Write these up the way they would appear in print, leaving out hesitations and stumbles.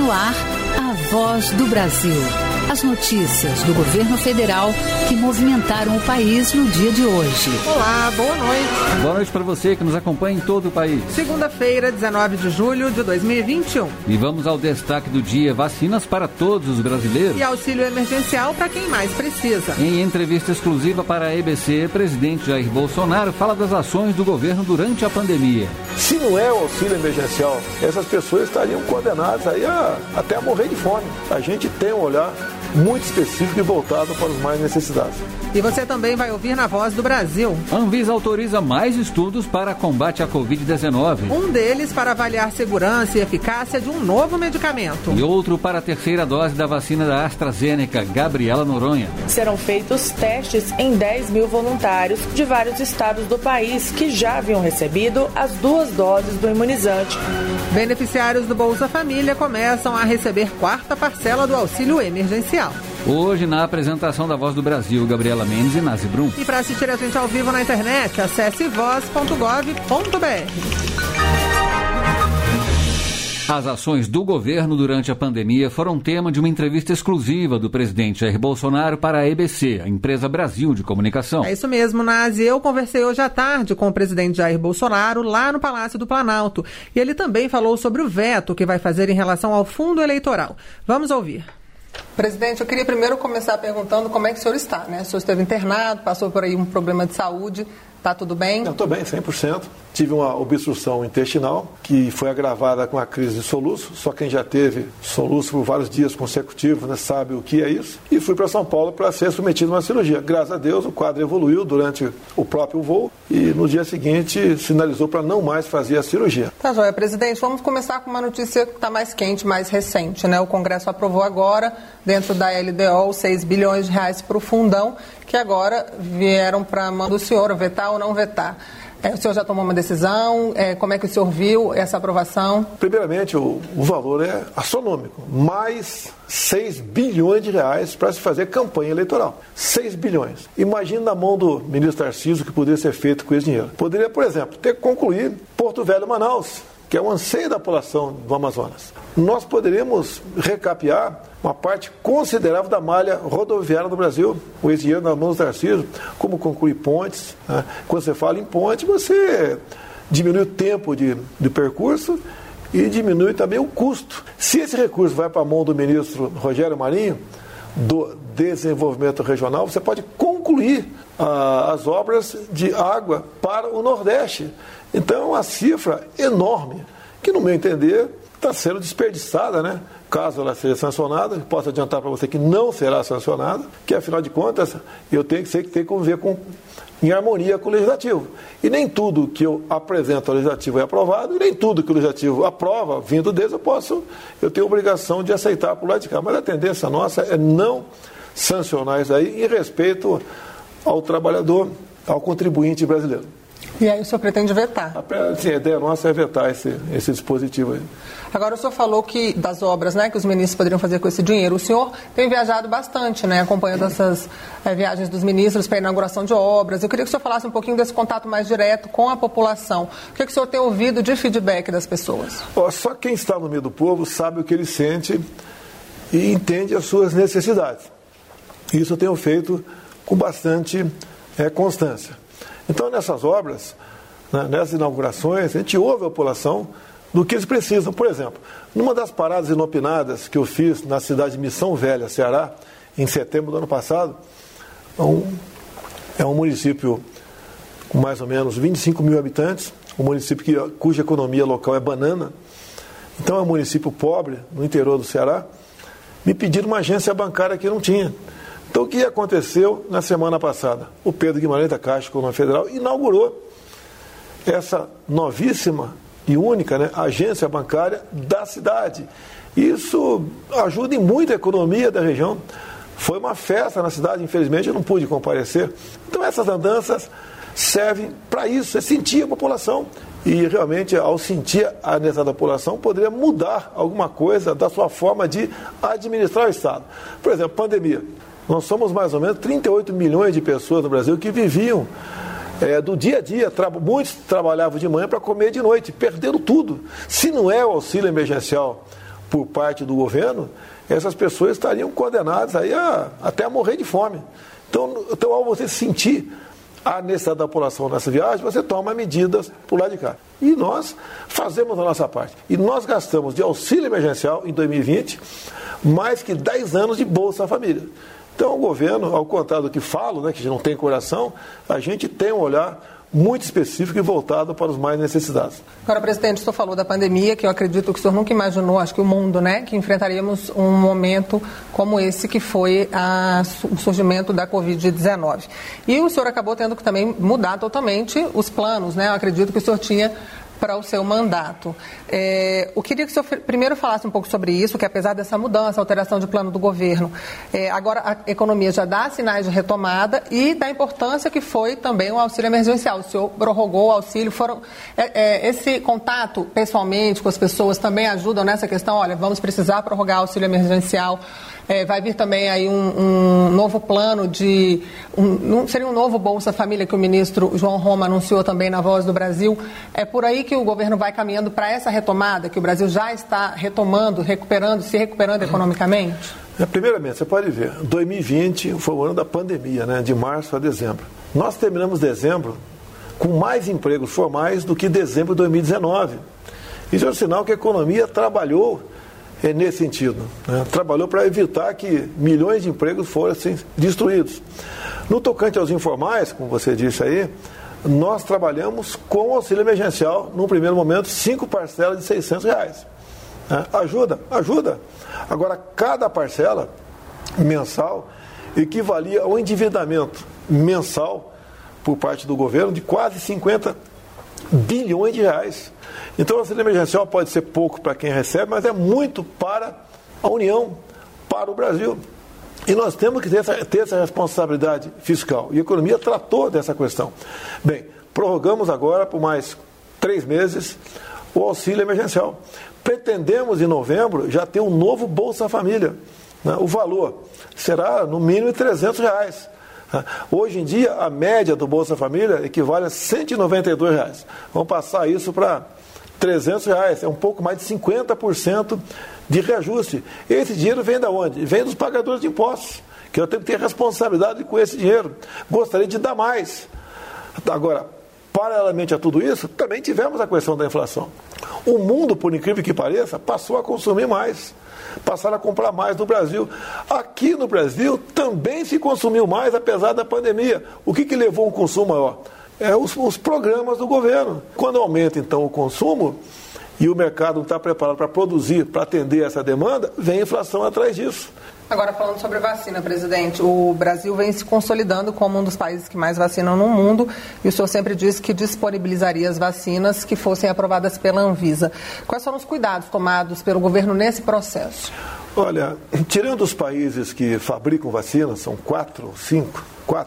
no ar, a Voz do Brasil. As notícias do governo federal que movimentaram o país no dia de hoje. Olá, boa noite. Boa noite para você que nos acompanha em todo o país. Segunda-feira, 19 de julho de 2021. E vamos ao destaque do dia: vacinas para todos os brasileiros. E auxílio emergencial para quem mais precisa. Em entrevista exclusiva para a EBC, presidente Jair Bolsonaro fala das ações do governo durante a pandemia. Se não é o auxílio emergencial, essas pessoas estariam condenadas aí até a morrer de fome. A gente tem um olhar muito específico e voltado para os mais necessitados. E você também vai ouvir na Voz do Brasil. A Anvisa autoriza mais estudos para combate à Covid-19. Um deles para avaliar segurança e eficácia de um novo medicamento. E outro para a terceira dose da vacina da AstraZeneca. Gabriela Noronha. Serão feitos testes em 10 mil voluntários de vários estados do país que já haviam recebido as 2 doses do imunizante. Beneficiários do Bolsa Família começam a receber quarta parcela do auxílio emergencial. Hoje, na apresentação da Voz do Brasil, Gabriela Mendes e Nazi Brum. E para assistir a gente ao vivo na internet, acesse voz.gov.br. As ações do governo durante a pandemia foram tema de uma entrevista exclusiva do presidente Jair Bolsonaro para a EBC, a Empresa Brasil de Comunicação. É isso mesmo, Nazi. Eu conversei hoje à tarde com o presidente Jair Bolsonaro lá no Palácio do Planalto. E ele também falou sobre o veto que vai fazer em relação ao fundo eleitoral. Vamos ouvir. Presidente, eu queria primeiro começar perguntando como é que o senhor está, né? O senhor esteve internado, passou por aí um problema de saúde, está tudo bem? Eu estou bem, 100%. Tive uma obstrução intestinal que foi agravada com a crise de soluço. Só quem já teve soluço por vários dias consecutivos, né, sabe o que é isso. E fui para São Paulo para ser submetido a uma cirurgia. Graças a Deus, o quadro evoluiu durante o próprio voo e no dia seguinte sinalizou para não mais fazer a cirurgia. Tá joia, presidente. Vamos começar com uma notícia que está mais quente, mais recente, né? O Congresso aprovou agora, dentro da LDO, 6 bilhões de reais para o fundão, que agora vieram para a mão do senhor, vetar ou não vetar. O senhor já tomou uma decisão? Como é que o senhor viu essa aprovação? Primeiramente, o valor é astronômico. Mais 6 bilhões de reais para se fazer campanha eleitoral. 6 bilhões. Imagina na mão do ministro Tarcísio o que poderia ser feito com esse dinheiro. Poderia, por exemplo, ter que concluir Porto Velho-Manaus, que é o anseio da população do Amazonas. Nós poderíamos recapear uma parte considerável da malha rodoviária do Brasil, com esse dinheiro nas mãos do Tarcísio, como concluir pontes. Né? Quando você fala em ponte, você diminui o tempo de percurso e diminui também o custo. Se esse recurso vai para a mão do ministro Rogério Marinho, do Desenvolvimento Regional, você pode concluir as obras de água para o Nordeste. Então, é uma cifra enorme, que, no meu entender, está sendo desperdiçada, né? Caso ela seja sancionada, posso adiantar para você que não será sancionada, que, afinal de contas, eu tenho que conviver em harmonia com o Legislativo. E nem tudo que eu apresento ao Legislativo é aprovado, e nem tudo que o Legislativo aprova, vindo deles, eu tenho obrigação de aceitar por lá de cá. Mas a tendência nossa é não sancionar isso aí em respeito ao trabalhador, ao contribuinte brasileiro. E aí o senhor pretende vetar? Sim, a ideia nossa é vetar esse dispositivo aí. Agora, o senhor falou que das obras, né, que os ministros poderiam fazer com esse dinheiro. O senhor tem viajado bastante, né, acompanhando essas viagens dos ministros para a inauguração de obras. Eu queria que o senhor falasse um pouquinho desse contato mais direto com a população. O que o senhor tem ouvido de feedback das pessoas? Só quem está no meio do povo sabe o que ele sente e entende as suas necessidades. Isso eu tenho feito com bastante constância. Então, nessas obras, nessas inaugurações, a gente ouve a população do que eles precisam. Por exemplo, numa das paradas inopinadas que eu fiz na cidade de Missão Velha, Ceará, em setembro do ano passado, é um município com mais ou menos 25 mil habitantes, um município cuja economia local é banana, então é um município pobre, no interior do Ceará. Me pediram uma agência bancária que não tinha. Então, o que aconteceu na semana passada? O Pedro Guimarães da Caixa Econômica Federal inaugurou essa novíssima e única, né, agência bancária da cidade. Isso ajuda em muito a economia da região. Foi uma festa na cidade, infelizmente eu não pude comparecer. Então, essas andanças servem para isso, é sentir a população. E realmente, ao sentir a necessidade da população, poderia mudar alguma coisa da sua forma de administrar o Estado. Por exemplo, pandemia. Nós somos mais ou menos 38 milhões de pessoas no Brasil que viviam do dia a dia. Muitos trabalhavam de manhã para comer de noite, perderam tudo. Se não é o auxílio emergencial por parte do governo, essas pessoas estariam condenadas aí até a morrer de fome. Então, ao você sentir a necessidade da população nessa viagem, você toma medidas por lá de cá. E nós fazemos a nossa parte. E nós gastamos de auxílio emergencial em 2020 mais que 10 anos de Bolsa Família. Então o governo, ao contrário do que falo, né, que não tem coração, a gente tem um olhar muito específico e voltado para os mais necessitados. Agora, presidente, o senhor falou da pandemia, que eu acredito que o senhor nunca imaginou, acho que o mundo, né, que enfrentaríamos um momento como esse que foi o surgimento da Covid-19. E o senhor acabou tendo que também mudar totalmente os planos, né, eu acredito que o senhor tinha para o seu mandato. Eu queria que o senhor primeiro falasse um pouco sobre isso, que apesar dessa mudança, alteração de plano do governo, agora a economia já dá sinais de retomada e da importância que foi também o auxílio emergencial. O senhor prorrogou o auxílio, esse contato pessoalmente com as pessoas também ajuda nessa questão, olha, vamos precisar prorrogar o auxílio emergencial. Vai vir também aí um novo plano seria um novo Bolsa Família que o ministro João Roma anunciou também na Voz do Brasil. É por aí que o governo vai caminhando para essa retomada, que o Brasil já está retomando, se recuperando economicamente? Primeiramente, você pode ver, 2020 foi o ano da pandemia, né, de março a dezembro. Nós terminamos dezembro com mais empregos formais do que dezembro de 2019. Isso é um sinal que a economia trabalhou nesse sentido, né? Trabalhou para evitar que milhões de empregos fossem destruídos. No tocante aos informais, como você disse aí, nós trabalhamos com auxílio emergencial, num primeiro momento, 5 parcelas de R$600. Ajuda. Agora, cada parcela mensal equivalia ao endividamento mensal por parte do governo de quase 50 bilhões de reais. Então, o auxílio emergencial pode ser pouco para quem recebe, mas é muito para a União, para o Brasil. E nós temos que ter essa responsabilidade fiscal. E a economia tratou dessa questão. Bem, prorrogamos agora por mais 3 meses o auxílio emergencial. Pretendemos, em novembro, já ter um novo Bolsa Família, né? O valor será, no mínimo, R$300. Hoje em dia, a média do Bolsa Família equivale a R$192. Vamos passar isso para R$300, é um pouco mais de 50% de reajuste. Esse dinheiro vem de onde? Vem dos pagadores de impostos, que eu tenho que ter responsabilidade com esse dinheiro. Gostaria de dar mais. Agora, paralelamente a tudo isso, também tivemos a questão da inflação. O mundo, por incrível que pareça, passou a consumir mais. Passaram a comprar mais no Brasil. Aqui no Brasil também se consumiu mais, apesar da pandemia. O que levou um consumo maior? Os programas do governo. Quando aumenta, então, o consumo e o mercado não está preparado para produzir, para atender essa demanda, vem a inflação atrás disso. Agora, falando sobre vacina, presidente, o Brasil vem se consolidando como um dos países que mais vacinam no mundo e o senhor sempre disse que disponibilizaria as vacinas que fossem aprovadas pela Anvisa. Quais foram os cuidados tomados pelo governo nesse processo? Olha, tirando os países que fabricam vacinas, são 4 ou 5,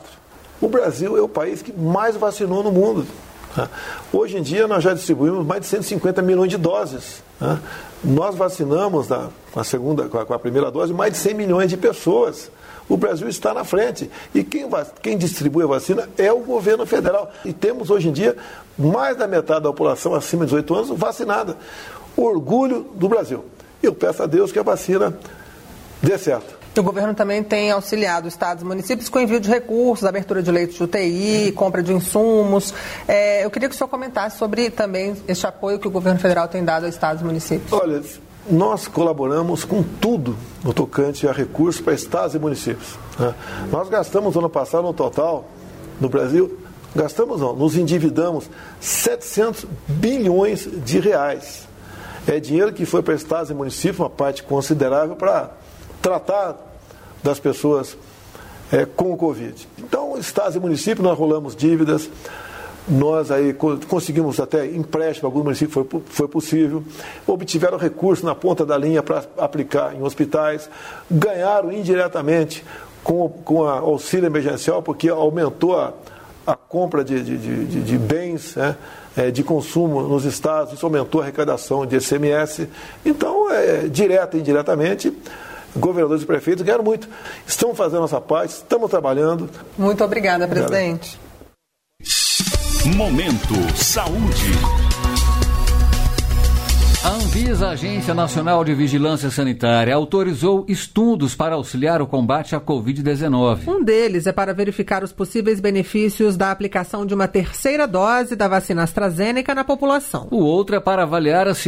o Brasil é o país que mais vacinou no mundo. Hoje em dia nós já distribuímos mais de 150 milhões de doses. Nós vacinamos com a primeira dose mais de 100 milhões de pessoas. O Brasil está na frente. E quem distribui a vacina é o governo federal. E temos hoje em dia mais da metade da população acima de 18 anos vacinada. Orgulho do Brasil. Eu peço a Deus que a vacina dê certo. O governo também tem auxiliado estados e municípios com envio de recursos, abertura de leitos de UTI, compra de insumos. Eu queria que o senhor comentasse sobre também este apoio que o governo federal tem dado a estados e municípios. Olha, nós colaboramos com tudo no tocante a recursos para estados e municípios. Nós gastamos ano passado, no total, no Brasil, nos endividamos 700 bilhões de reais. É dinheiro que foi para estados e municípios, uma parte considerável para tratar das pessoas com o Covid. Então, estados e municípios, nós rolamos dívidas, nós aí conseguimos até empréstimo, alguns municípios foi possível, obtiveram recursos na ponta da linha para aplicar em hospitais, ganharam indiretamente com o auxílio emergencial, porque aumentou a compra de bens, de consumo nos estados, isso aumentou a arrecadação de ICMS. Então, direta e indiretamente, governadores e prefeitos ganharam muito. Estamos fazendo a nossa parte, estamos trabalhando. Muito obrigada, presidente. Momento Saúde. A Anvisa, a Agência Nacional de Vigilância Sanitária, autorizou estudos para auxiliar o combate à Covid-19. Um deles é para verificar os possíveis benefícios da aplicação de uma terceira dose da vacina AstraZeneca na população. O outro é para avaliar a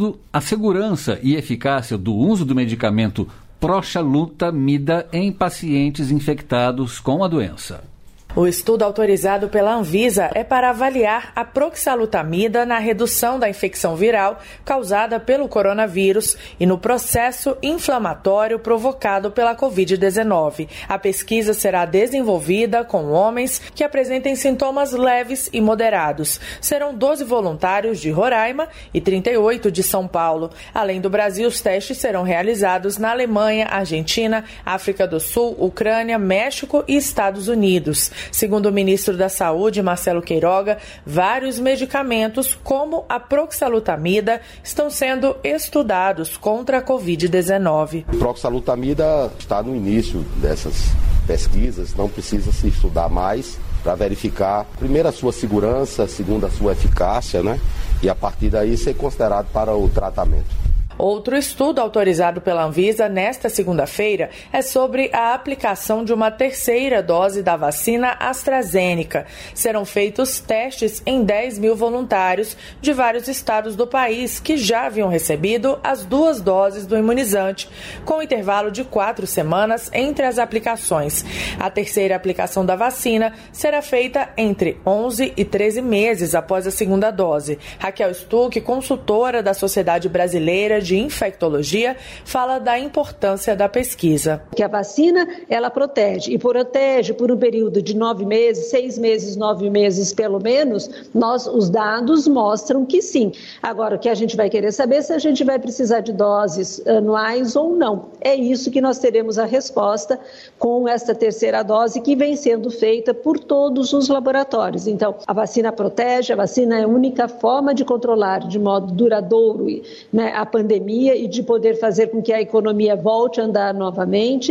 segurança e eficácia do uso do medicamento proxalutamida em pacientes infectados com a doença. O estudo autorizado pela Anvisa é para avaliar a proxalutamida na redução da infecção viral causada pelo coronavírus e no processo inflamatório provocado pela Covid-19. A pesquisa será desenvolvida com homens que apresentem sintomas leves e moderados. Serão 12 voluntários de Roraima e 38 de São Paulo. Além do Brasil, os testes serão realizados na Alemanha, Argentina, África do Sul, Ucrânia, México e Estados Unidos. Segundo o ministro da Saúde, Marcelo Queiroga, vários medicamentos, como a proxalutamida, estão sendo estudados contra a Covid-19. Proxalutamida está no início dessas pesquisas, não precisa se estudar mais para verificar, primeiro, a sua segurança, segundo, a sua eficácia, né? E a partir daí ser considerado para o tratamento. Outro estudo autorizado pela Anvisa nesta segunda-feira é sobre a aplicação de uma terceira dose da vacina AstraZeneca. Serão feitos testes em 10 mil voluntários de vários estados do país que já haviam recebido as 2 doses do imunizante, com intervalo de 4 semanas entre as aplicações. A terceira aplicação da vacina será feita entre 11 e 13 meses após a segunda dose. Raquel Stuck, consultora da Sociedade Brasileira de Infectologia, fala da importância da pesquisa. Que a vacina, ela protege, e protege por um período de 9 meses, 6 meses, 9 meses pelo menos, os dados mostram que sim. Agora, o que a gente vai querer saber é se a gente vai precisar de doses anuais ou não. É isso que nós teremos a resposta com esta terceira dose que vem sendo feita por todos os laboratórios. Então, a vacina protege, a vacina é a única forma de controlar de modo duradouro, né, a pandemia e de poder fazer com que a economia volte a andar novamente.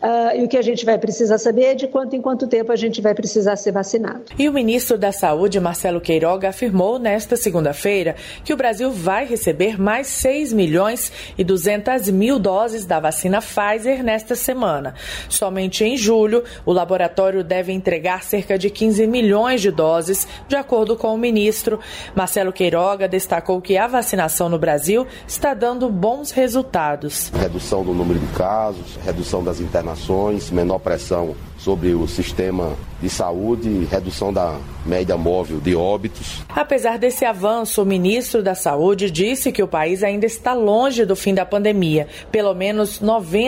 E o que a gente vai precisar saber é de quanto em quanto tempo a gente vai precisar ser vacinado. E o ministro da Saúde, Marcelo Queiroga, afirmou nesta segunda-feira que o Brasil vai receber mais 6 milhões e 200 mil doses da vacina Pfizer nesta semana. Somente em julho, o laboratório deve entregar cerca de 15 milhões de doses, de acordo com o ministro. Marcelo Queiroga destacou que a vacinação no Brasil está dando bons resultados. Redução do número de casos, redução das internações, menor pressão sobre o sistema de saúde, redução da média móvel de óbitos. Apesar desse avanço, o ministro da Saúde disse que o país ainda está longe do fim da pandemia. Pelo menos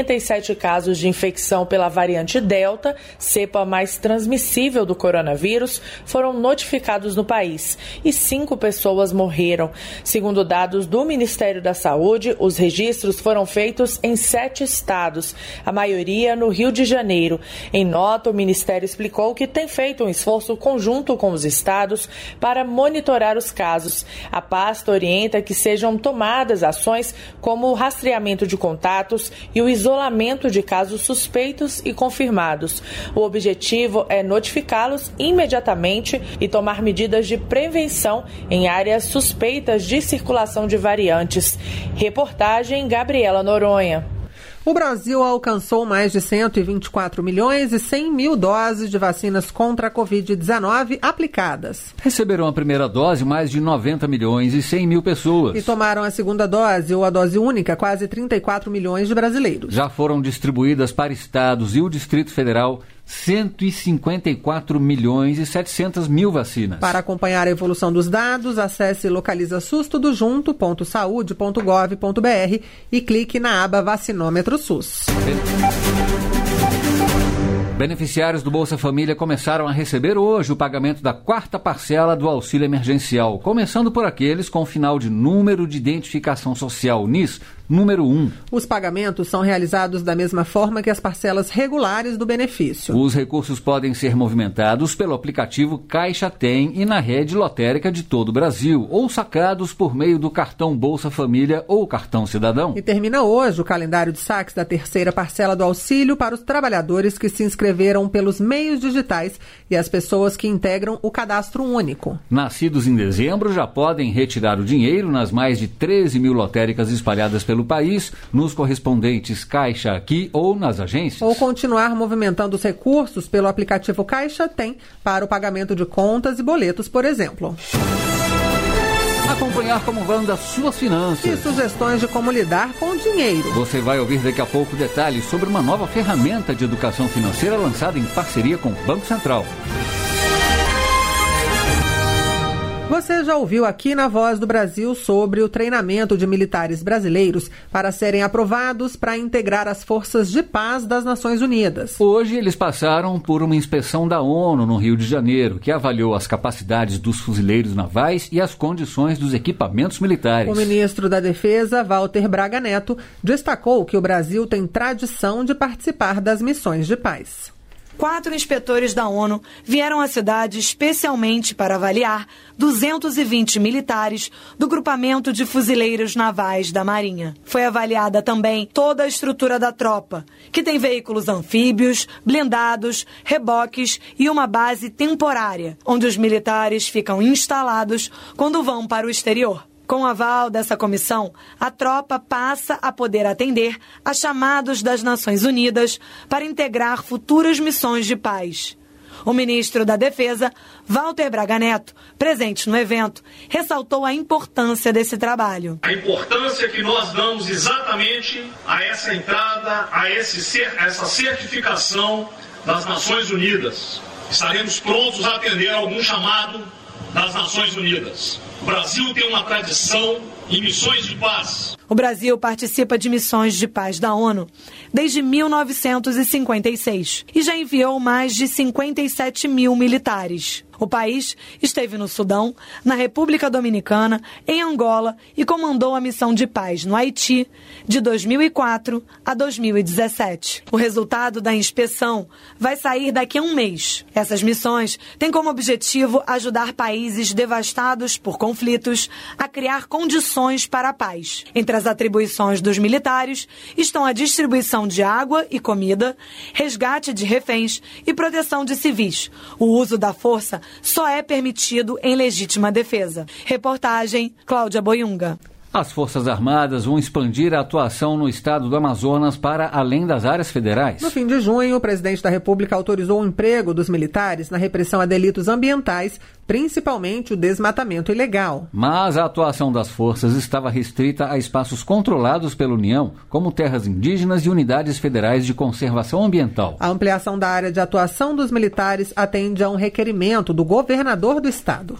97 casos de infecção pela variante Delta, cepa mais transmissível do coronavírus, foram notificados no país e 5 pessoas morreram. Segundo dados do Ministério da Saúde, os registros foram feitos em 7 estados, a maioria no Rio de Janeiro. Em nota, o Ministério explicou que tem feito um esforço conjunto com os estados para monitorar os casos. A pasta orienta que sejam tomadas ações como o rastreamento de contatos e o isolamento de casos suspeitos e confirmados. O objetivo é notificá-los imediatamente e tomar medidas de prevenção em áreas suspeitas de circulação de variantes. Reportagem Gabriela Noronha. O Brasil alcançou mais de 124 milhões e 100 mil doses de vacinas contra a Covid-19 aplicadas. Receberam a primeira dose mais de 90 milhões e 100 mil pessoas. E tomaram a segunda dose ou a dose única quase 34 milhões de brasileiros. Já foram distribuídas para estados e o Distrito Federal 154 milhões e 700 mil vacinas. Para acompanhar a evolução dos dados, acesse localizasustudojunto.saude.gov.br e clique na aba Vacinômetro SUS. Beneficiários do Bolsa Família começaram a receber hoje o pagamento da 4ª parcela do auxílio emergencial, começando por aqueles com final de número de identificação social NIS número 1. Os pagamentos são realizados da mesma forma que as parcelas regulares do benefício. Os recursos podem ser movimentados pelo aplicativo Caixa Tem e na rede lotérica de todo o Brasil, ou sacados por meio do cartão Bolsa Família ou cartão Cidadão. E termina hoje o calendário de saques da terceira parcela do auxílio para os trabalhadores que se inscreveram pelos meios digitais e as pessoas que integram o cadastro único. Nascidos em dezembro já podem retirar o dinheiro nas mais de 13 mil lotéricas espalhadas pelo país, nos correspondentes Caixa Aqui ou nas agências. Ou continuar movimentando os recursos pelo aplicativo Caixa Tem para o pagamento de contas e boletos, por exemplo. Acompanhar como andam as suas finanças. E sugestões de como lidar com o dinheiro. Você vai ouvir daqui a pouco detalhes sobre uma nova ferramenta de educação financeira lançada em parceria com o Banco Central. Você já ouviu aqui na Voz do Brasil sobre o treinamento de militares brasileiros para serem aprovados para integrar as forças de paz das Nações Unidas. Hoje eles passaram por uma inspeção da ONU no Rio de Janeiro, que avaliou as capacidades dos fuzileiros navais e as condições dos equipamentos militares. O ministro da Defesa, Walter Braga Neto, destacou que o Brasil tem tradição de participar das missões de paz. 4 inspetores da ONU vieram à cidade especialmente para avaliar 220 militares do grupamento de fuzileiros navais da Marinha. Foi avaliada também toda a estrutura da tropa, que tem veículos anfíbios, blindados, reboques e uma base temporária, onde os militares ficam instalados quando vão para o exterior. Com o aval dessa comissão, a tropa passa a poder atender a chamados das Nações Unidas para integrar futuras missões de paz. O ministro da Defesa, Walter Braga Neto, presente no evento, ressaltou a importância desse trabalho. A importância que nós damos exatamente a essa entrada, a essa certificação das Nações Unidas. Estaremos prontos a atender algum chamado das Nações Unidas. O Brasil tem uma tradição em missões de paz. O Brasil participa de missões de paz da ONU desde 1956 e já enviou mais de 57 mil militares. O país esteve no Sudão, na República Dominicana, em Angola e comandou a missão de paz no Haiti de 2004 a 2017. O resultado da inspeção vai sair daqui a um mês. Essas missões têm como objetivo ajudar países devastados por conflitos a criar condições para a paz. Entre as atribuições dos militares estão a distribuição de água e comida, resgate de reféns e proteção de civis. O uso da força só é permitido em legítima defesa. Reportagem, Cláudia Boiunga. As Forças Armadas vão expandir a atuação no estado do Amazonas para além das áreas federais. No fim de junho, o presidente da República autorizou o emprego dos militares na repressão a delitos ambientais, principalmente o desmatamento ilegal. Mas a atuação das forças estava restrita a espaços controlados pela União, como terras indígenas e unidades federais de conservação ambiental. A ampliação da área de atuação dos militares atende a um requerimento do governador do estado.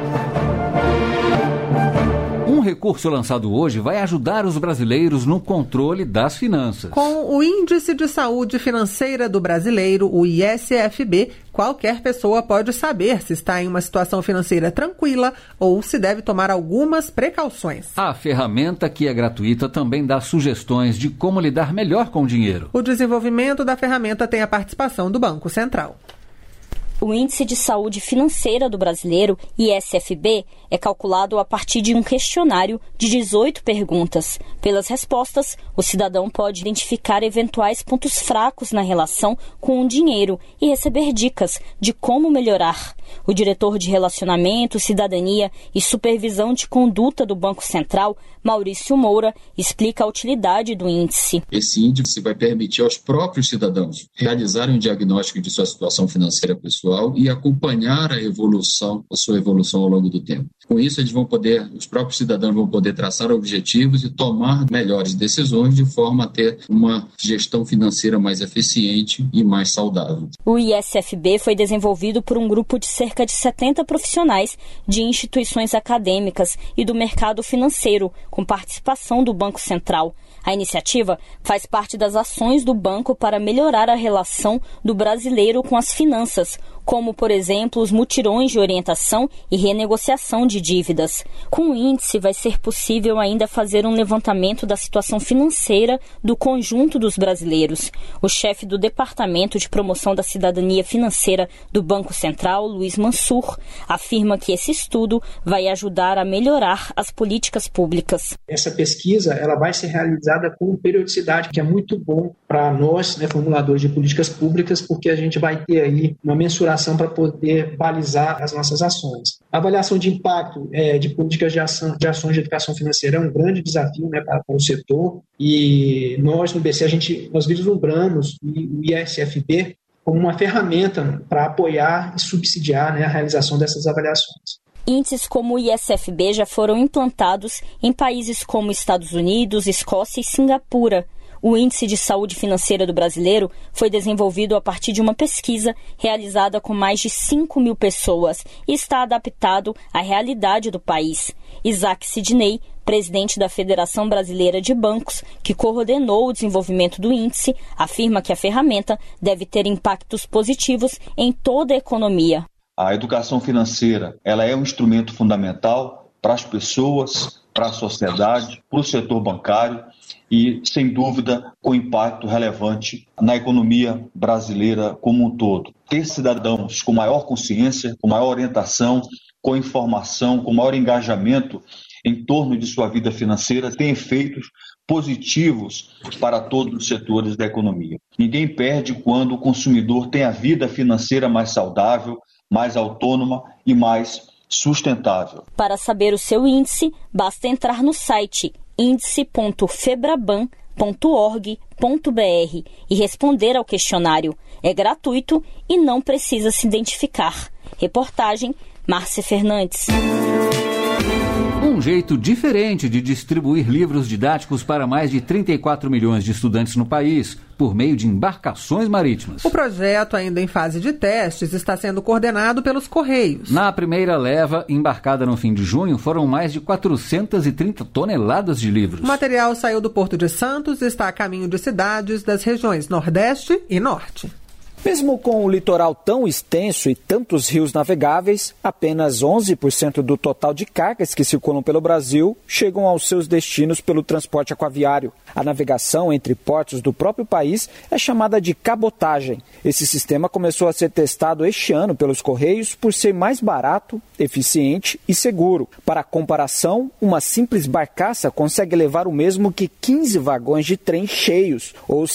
Um recurso lançado hoje vai ajudar os brasileiros no controle das finanças. Com o Índice de Saúde Financeira do Brasileiro, o ISFB, qualquer pessoa pode saber se está em uma situação financeira tranquila ou se deve tomar algumas precauções. A ferramenta, que é gratuita, também dá sugestões de como lidar melhor com o dinheiro. O desenvolvimento da ferramenta tem a participação do Banco Central. O Índice de Saúde Financeira do Brasileiro, ISFB, é calculado a partir de um questionário de 18 perguntas. Pelas respostas, o cidadão pode identificar eventuais pontos fracos na relação com o dinheiro e receber dicas de como melhorar. O diretor de Relacionamento, Cidadania e Supervisão de Conduta do Banco Central, Maurício Moura, explica a utilidade do índice. Esse índice vai permitir aos próprios cidadãos realizarem um diagnóstico de sua situação financeira pessoal e acompanhar a sua evolução ao longo do tempo. Com isso, os próprios cidadãos vão poder traçar objetivos e tomar melhores decisões de forma a ter uma gestão financeira mais eficiente e mais saudável. O ISFB foi desenvolvido por um grupo de cerca de 70 profissionais de instituições acadêmicas e do mercado financeiro, com participação do Banco Central. A iniciativa faz parte das ações do banco para melhorar a relação do brasileiro com as finanças, como, por exemplo, os mutirões de orientação e renegociação de dívidas. Com o índice, vai ser possível ainda fazer um levantamento da situação financeira do conjunto dos brasileiros. O chefe do Departamento de Promoção da Cidadania Financeira do Banco Central, Luiz Mansur, afirma que esse estudo vai ajudar a melhorar as políticas públicas. Essa pesquisa ela vai ser realizada com periodicidade, que é muito bom para nós, formuladores de políticas públicas, porque a gente vai ter aí uma mensuração para poder balizar as nossas ações. A avaliação de impacto de políticas de ações de educação financeira é um grande desafio para o setor, e nós no BC nós vislumbramos o ISFB como uma ferramenta para apoiar e subsidiar a realização dessas avaliações. Índices como o ISFB já foram implantados em países como Estados Unidos, Escócia e Singapura. O Índice de Saúde Financeira do Brasileiro foi desenvolvido a partir de uma pesquisa realizada com mais de 5.000 pessoas e está adaptado à realidade do país. Isaac Sidney, presidente da Federação Brasileira de Bancos, que coordenou o desenvolvimento do índice, afirma que a ferramenta deve ter impactos positivos em toda a economia. A educação financeira ela é um instrumento fundamental para as pessoas, para a sociedade, para o setor bancário e, sem dúvida, com impacto relevante na economia brasileira como um todo. Ter cidadãos com maior consciência, com maior orientação, com informação, com maior engajamento em torno de sua vida financeira tem efeitos positivos para todos os setores da economia. Ninguém perde quando o consumidor tem a vida financeira mais saudável, mais autônoma e mais sustentável. Para saber o seu índice, basta entrar no site índice.febraban.org.br e responder ao questionário. É gratuito e não precisa se identificar. Reportagem Márcia Fernandes. Um jeito diferente de distribuir livros didáticos para mais de 34 milhões de estudantes no país, por meio de embarcações marítimas. O projeto, ainda em fase de testes, está sendo coordenado pelos Correios. Na primeira leva, embarcada no fim de junho, foram mais de 430 toneladas de livros. O material saiu do Porto de Santos e está a caminho de cidades das regiões Nordeste e Norte. Mesmo com o litoral tão extenso e tantos rios navegáveis, apenas 11% do total de cargas que circulam pelo Brasil chegam aos seus destinos pelo transporte aquaviário. A navegação entre portos do próprio país é chamada de cabotagem. Esse sistema começou a ser testado este ano pelos Correios por ser mais barato, eficiente e seguro. Para comparação, uma simples barcaça consegue levar o mesmo que 15 vagões de trem cheios ou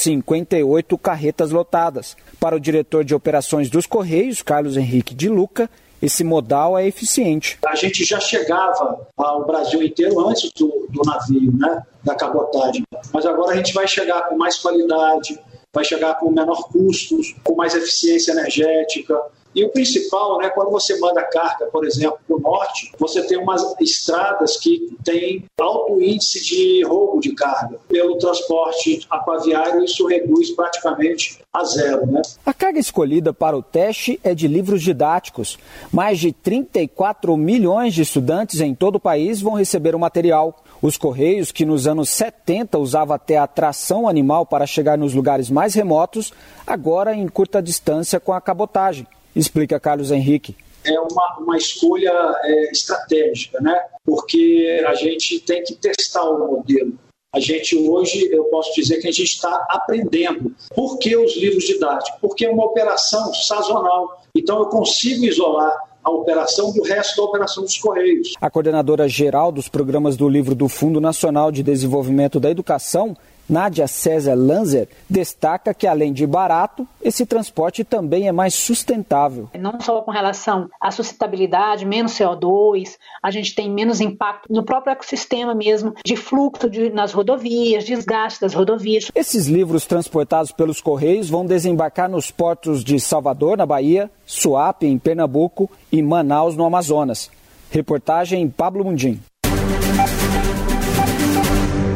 58 carretas lotadas. Para o diretor de operações dos Correios, Carlos Henrique de Luca, esse modal é eficiente. A gente já chegava ao Brasil inteiro antes do navio, da cabotagem. Mas agora a gente vai chegar com mais qualidade, vai chegar com menor custos, com mais eficiência energética. E o principal, quando você manda carga, por exemplo, para o norte, você tem umas estradas que têm alto índice de roubo de carga. Pelo transporte aquaviário, isso reduz praticamente a zero. A carga escolhida para o teste é de livros didáticos. Mais de 34 milhões de estudantes em todo o país vão receber o material. Os Correios, que nos anos 70 usava até a tração animal para chegar nos lugares mais remotos, agora encurta a distância com a cabotagem. Explica Carlos Henrique. É uma escolha estratégica, porque a gente tem que testar o modelo. A gente hoje, eu posso dizer que a gente está aprendendo. Por que os livros didáticos? Porque é uma operação sazonal. Então eu consigo isolar a operação do resto da operação dos Correios. A coordenadora geral dos programas do livro do Fundo Nacional de Desenvolvimento da Educação, Nádia César Lanzer, destaca que, além de barato, esse transporte também é mais sustentável. Não só com relação à sustentabilidade, menos CO2, a gente tem menos impacto no próprio ecossistema mesmo, de fluxo nas rodovias, desgaste das rodovias. Esses livros transportados pelos Correios vão desembarcar nos portos de Salvador, na Bahia, Suape, em Pernambuco e Manaus, no Amazonas. Reportagem Pablo Mundim.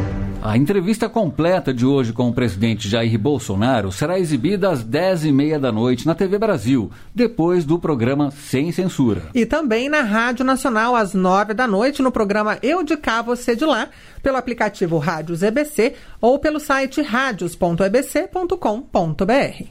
A entrevista completa de hoje com o presidente Jair Bolsonaro será exibida às 10h30 da noite na TV Brasil, depois do programa Sem Censura. E também na Rádio Nacional às 9 da noite no programa Eu de Cá, Você de Lá, pelo aplicativo Rádios EBC ou pelo site radios.ebc.com.br.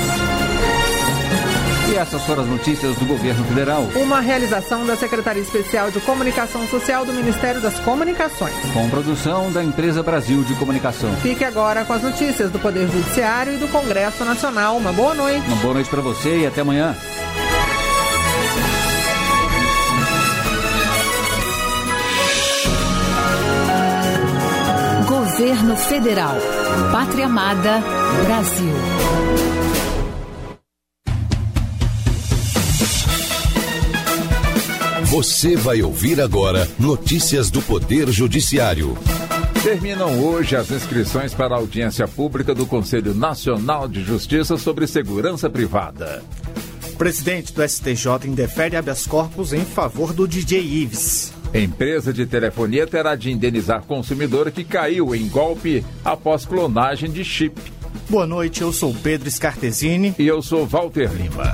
E essas foram as notícias do Governo Federal. Uma realização da Secretaria Especial de Comunicação Social do Ministério das Comunicações. Com produção da Empresa Brasil de Comunicação. Fique agora com as notícias do Poder Judiciário e do Congresso Nacional. Uma boa noite. Uma boa noite para você e até amanhã. Governo Federal. Pátria Amada, Brasil. Você vai ouvir agora notícias do Poder Judiciário. Terminam hoje as inscrições para a audiência pública do Conselho Nacional de Justiça sobre Segurança Privada. O presidente do STJ indefere habeas corpus em favor do DJ Ives. Empresa de telefonia terá de indenizar consumidor que caiu em golpe após clonagem de chip. Boa noite, eu sou Pedro Scartesini. E eu sou Walter Lima.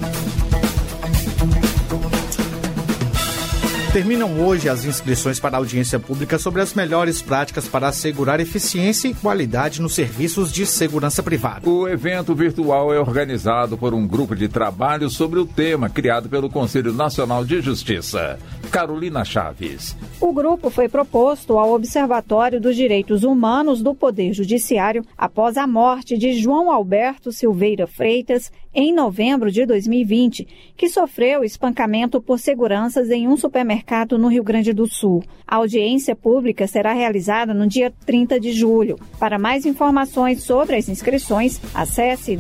Terminam hoje as inscrições para a audiência pública sobre as melhores práticas para assegurar eficiência e qualidade nos serviços de segurança privada. O evento virtual é organizado por um grupo de trabalho sobre o tema criado pelo Conselho Nacional de Justiça. Carolina Chaves. O grupo foi proposto ao Observatório dos Direitos Humanos do Poder Judiciário após a morte de João Alberto Silveira Freitas em novembro de 2020, que sofreu espancamento por seguranças em um supermercado no Rio Grande do Sul. A audiência pública será realizada no dia 30 de julho. Para mais informações sobre as inscrições, acesse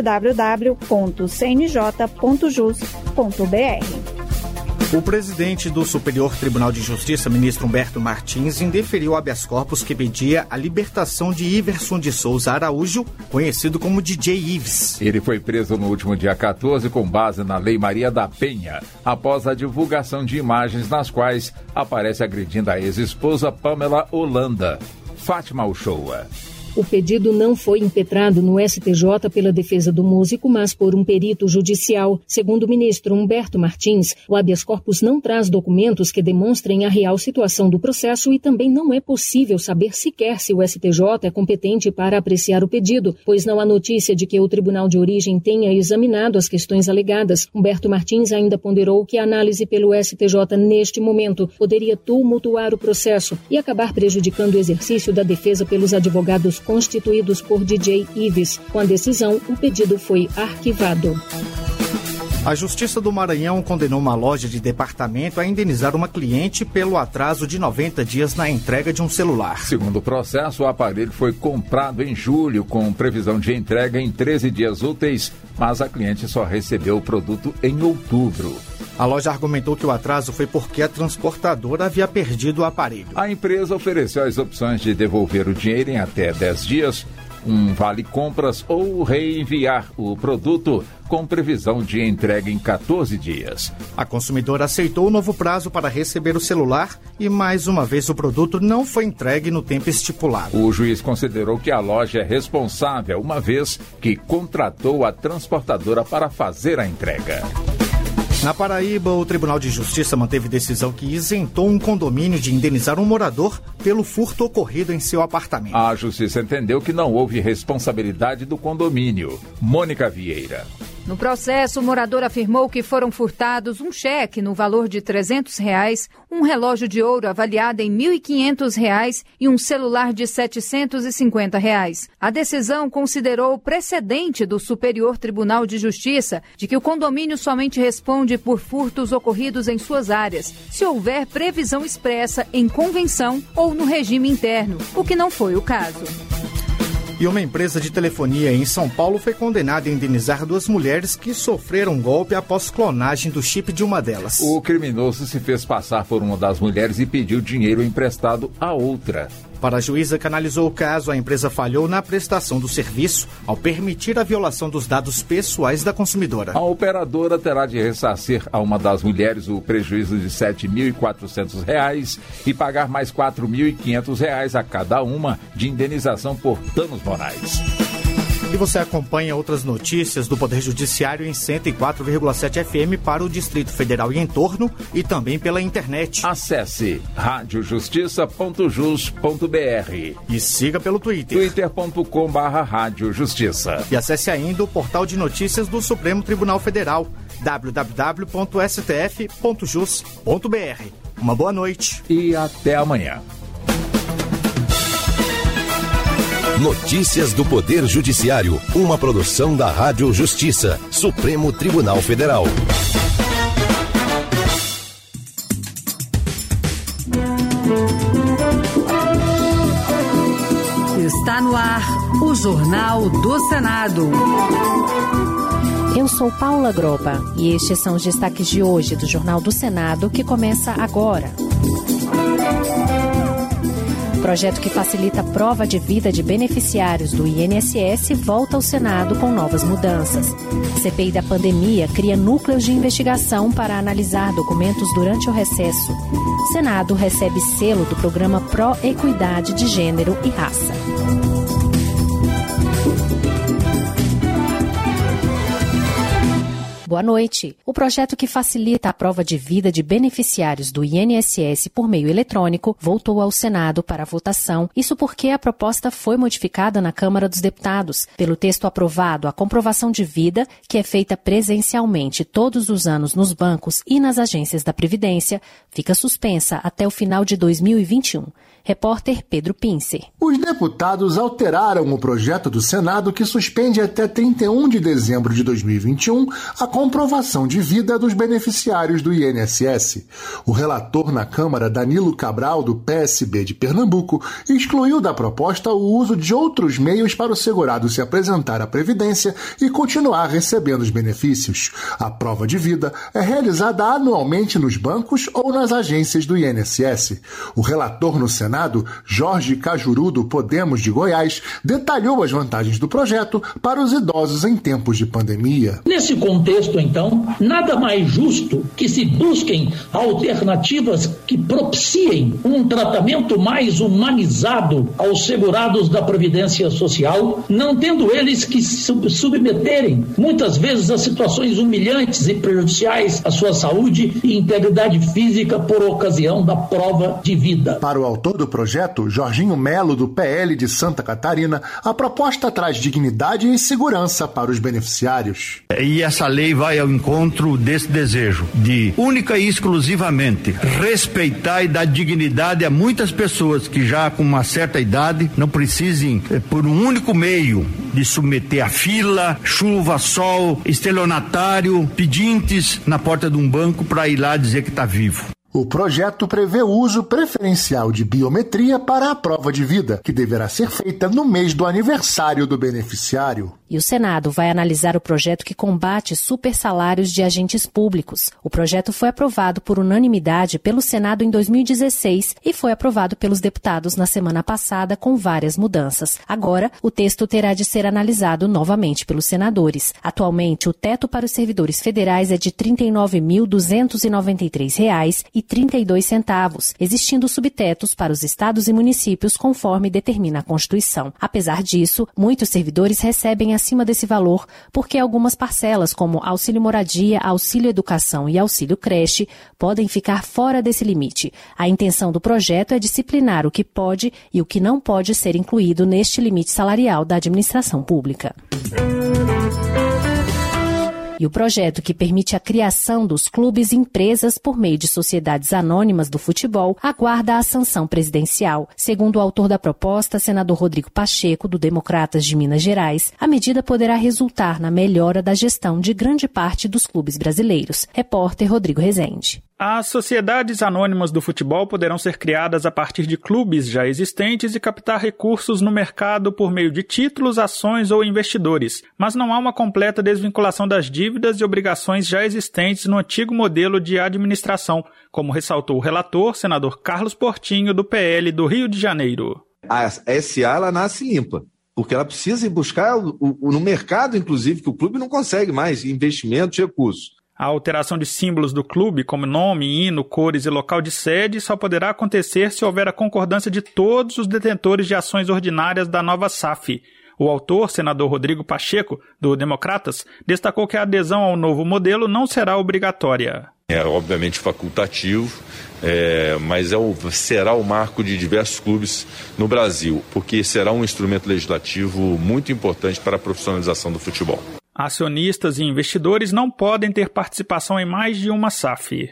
www.cnj.jus.br. O presidente do Superior Tribunal de Justiça, ministro Humberto Martins, indeferiu habeas corpus que pedia a libertação de Iverson de Souza Araújo, conhecido como DJ Ives. Ele foi preso no último dia 14 com base na Lei Maria da Penha, após a divulgação de imagens nas quais aparece agredindo a ex-esposa Pamela Holanda. Fátima Uchoa. O pedido não foi impetrado no STJ pela defesa do músico, mas por um perito judicial. Segundo o ministro Humberto Martins, o habeas corpus não traz documentos que demonstrem a real situação do processo e também não é possível saber sequer se o STJ é competente para apreciar o pedido, pois não há notícia de que o tribunal de origem tenha examinado as questões alegadas. Humberto Martins ainda ponderou que a análise pelo STJ neste momento poderia tumultuar o processo e acabar prejudicando o exercício da defesa pelos advogados constituídos por DJ Ives. Com a decisão, o pedido foi arquivado. A Justiça do Maranhão condenou uma loja de departamento a indenizar uma cliente pelo atraso de 90 dias na entrega de um celular. Segundo o processo, o aparelho foi comprado em julho com previsão de entrega em 13 dias úteis, mas a cliente só recebeu o produto em outubro. A loja argumentou que o atraso foi porque a transportadora havia perdido o aparelho. A empresa ofereceu as opções de devolver o dinheiro em até 10 dias, um vale-compras ou reenviar o produto com previsão de entrega em 14 dias. A consumidora aceitou o novo prazo para receber o celular e, mais uma vez, o produto não foi entregue no tempo estipulado. O juiz considerou que a loja é responsável, uma vez que contratou a transportadora para fazer a entrega. Na Paraíba, o Tribunal de Justiça manteve decisão que isentou um condomínio de indenizar um morador pelo furto ocorrido em seu apartamento. A Justiça entendeu que não houve responsabilidade do condomínio. Mônica Vieira. No processo, o morador afirmou que foram furtados um cheque no valor de R$300, um relógio de ouro avaliado em R$1.500 e um celular de R$750. A decisão considerou o precedente do Superior Tribunal de Justiça de que o condomínio somente responde por furtos ocorridos em suas áreas, se houver previsão expressa em convenção ou no regime interno, o que não foi o caso. E uma empresa de telefonia em São Paulo foi condenada a indenizar 2 mulheres que sofreram golpe após clonagem do chip de uma delas. O criminoso se fez passar por uma das mulheres e pediu dinheiro emprestado à outra. Para a juíza que analisou o caso, a empresa falhou na prestação do serviço ao permitir a violação dos dados pessoais da consumidora. A operadora terá de ressarcir a uma das mulheres o prejuízo de R$ 7.400 e pagar mais R$ 4.500 a cada uma de indenização por danos morais. E você acompanha outras notícias do Poder Judiciário em 104,7 FM para o Distrito Federal e entorno e também pela internet. Acesse radiojustiça.jus.br e siga pelo Twitter. twitter.com/radiojustiça. E acesse ainda o portal de notícias do Supremo Tribunal Federal, www.stf.jus.br. Uma boa noite. E até amanhã. Notícias do Poder Judiciário, uma produção da Rádio Justiça, Supremo Tribunal Federal. Está no ar o Jornal do Senado. Eu sou Paula Groba e estes são os destaques de hoje do Jornal do Senado, que começa agora. Projeto que facilita a prova de vida de beneficiários do INSS volta ao Senado com novas mudanças. CPI da pandemia cria núcleos de investigação para analisar documentos durante o recesso. Senado recebe selo do programa Pró-Equidade de Gênero e Raça. Boa noite. O projeto que facilita a prova de vida de beneficiários do INSS por meio eletrônico voltou ao Senado para votação. Isso porque a proposta foi modificada na Câmara dos Deputados. Pelo texto aprovado, a comprovação de vida, que é feita presencialmente todos os anos nos bancos e nas agências da Previdência, fica suspensa até o final de 2021. Repórter Pedro Pincer. Os deputados alteraram o projeto do Senado que suspende até 31 de dezembro de 2021 a comprovação de vida dos beneficiários do INSS. O relator na Câmara, Danilo Cabral, do PSB de Pernambuco, excluiu da proposta o uso de outros meios para o segurado se apresentar à Previdência e continuar recebendo os benefícios. A prova de vida é realizada anualmente nos bancos ou nas agências do INSS. O relator no Senado, Jorge Cajuru, do Podemos de Goiás, detalhou as vantagens do projeto para os idosos em tempos de pandemia. Nesse contexto, então, nada mais justo que se busquem alternativas que propiciem um tratamento mais humanizado aos segurados da Previdência Social, não tendo eles que se submeterem, muitas vezes, a situações humilhantes e prejudiciais à sua saúde e integridade física por ocasião da prova de vida. Para o autor do projeto, Jorginho Melo, do PL de Santa Catarina, a proposta traz dignidade e segurança para os beneficiários. E essa lei vai ao encontro desse desejo de, única e exclusivamente, respeitar e dar dignidade a muitas pessoas que já com uma certa idade não precisem, por um único meio, de submeter a fila, chuva, sol, estelionatário, pedintes na porta de um banco para ir lá dizer que está vivo. O projeto prevê o uso preferencial de biometria para a prova de vida, que deverá ser feita no mês do aniversário do beneficiário. E o Senado vai analisar o projeto que combate supersalários de agentes públicos. O projeto foi aprovado por unanimidade pelo Senado em 2016 e foi aprovado pelos deputados na semana passada com várias mudanças. Agora, o texto terá de ser analisado novamente pelos senadores. Atualmente, o teto para os servidores federais é de R$ 39.293,32, existindo subtetos para os estados e municípios conforme determina a Constituição. Apesar disso, muitos servidores recebem acima desse valor porque algumas parcelas, como auxílio moradia, auxílio educação e auxílio creche, podem ficar fora desse limite. A intenção do projeto é disciplinar o que pode e o que não pode ser incluído neste limite salarial da administração pública. E o projeto que permite a criação dos clubes e empresas por meio de sociedades anônimas do futebol aguarda a sanção presidencial. Segundo o autor da proposta, senador Rodrigo Pacheco, do Democratas de Minas Gerais, a medida poderá resultar na melhora da gestão de grande parte dos clubes brasileiros. Repórter Rodrigo Rezende. As sociedades anônimas do futebol poderão ser criadas a partir de clubes já existentes e captar recursos no mercado por meio de títulos, ações ou investidores. Mas não há uma completa desvinculação das dívidas e obrigações já existentes no antigo modelo de administração, como ressaltou o relator, senador Carlos Portinho, do PL do Rio de Janeiro. A SA, ela nasce limpa, porque ela precisa ir buscar no mercado, inclusive, que o clube não consegue mais investimentos, recursos. A alteração de símbolos do clube, como nome, hino, cores e local de sede, só poderá acontecer se houver a concordância de todos os detentores de ações ordinárias da nova SAF. O autor, senador Rodrigo Pacheco, do Democratas, destacou que a adesão ao novo modelo não será obrigatória. É obviamente facultativo, mas será o marco de diversos clubes no Brasil, porque será um instrumento legislativo muito importante para a profissionalização do futebol. Acionistas e investidores não podem ter participação em mais de uma SAF.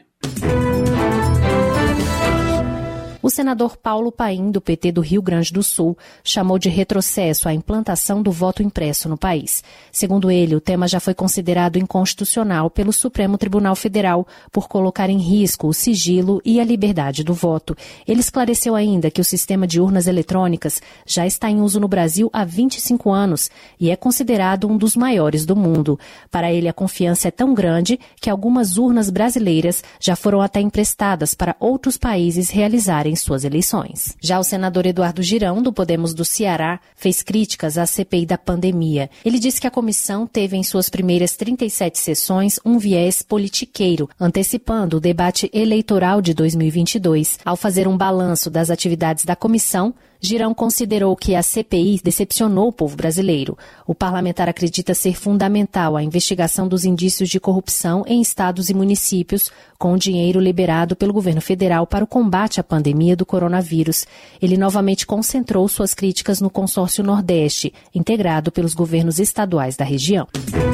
O senador Paulo Paim, do PT do Rio Grande do Sul, chamou de retrocesso a implantação do voto impresso no país. Segundo ele, o tema já foi considerado inconstitucional pelo Supremo Tribunal Federal por colocar em risco o sigilo e a liberdade do voto. Ele esclareceu ainda que o sistema de urnas eletrônicas já está em uso no Brasil há 25 anos e é considerado um dos maiores do mundo. Para ele, a confiança é tão grande que algumas urnas brasileiras já foram até emprestadas para outros países realizarem suas eleições. Já o senador Eduardo Girão, do Podemos do Ceará, fez críticas à CPI da pandemia. Ele disse que a comissão teve em suas primeiras 37 sessões um viés politiqueiro, antecipando o debate eleitoral de 2022. Ao fazer um balanço das atividades da comissão, Girão considerou que a CPI decepcionou o povo brasileiro. O parlamentar acredita ser fundamental a investigação dos indícios de corrupção em estados e municípios, com o dinheiro liberado pelo governo federal para o combate à pandemia do coronavírus. Ele novamente concentrou suas críticas no Consórcio Nordeste, integrado pelos governos estaduais da região.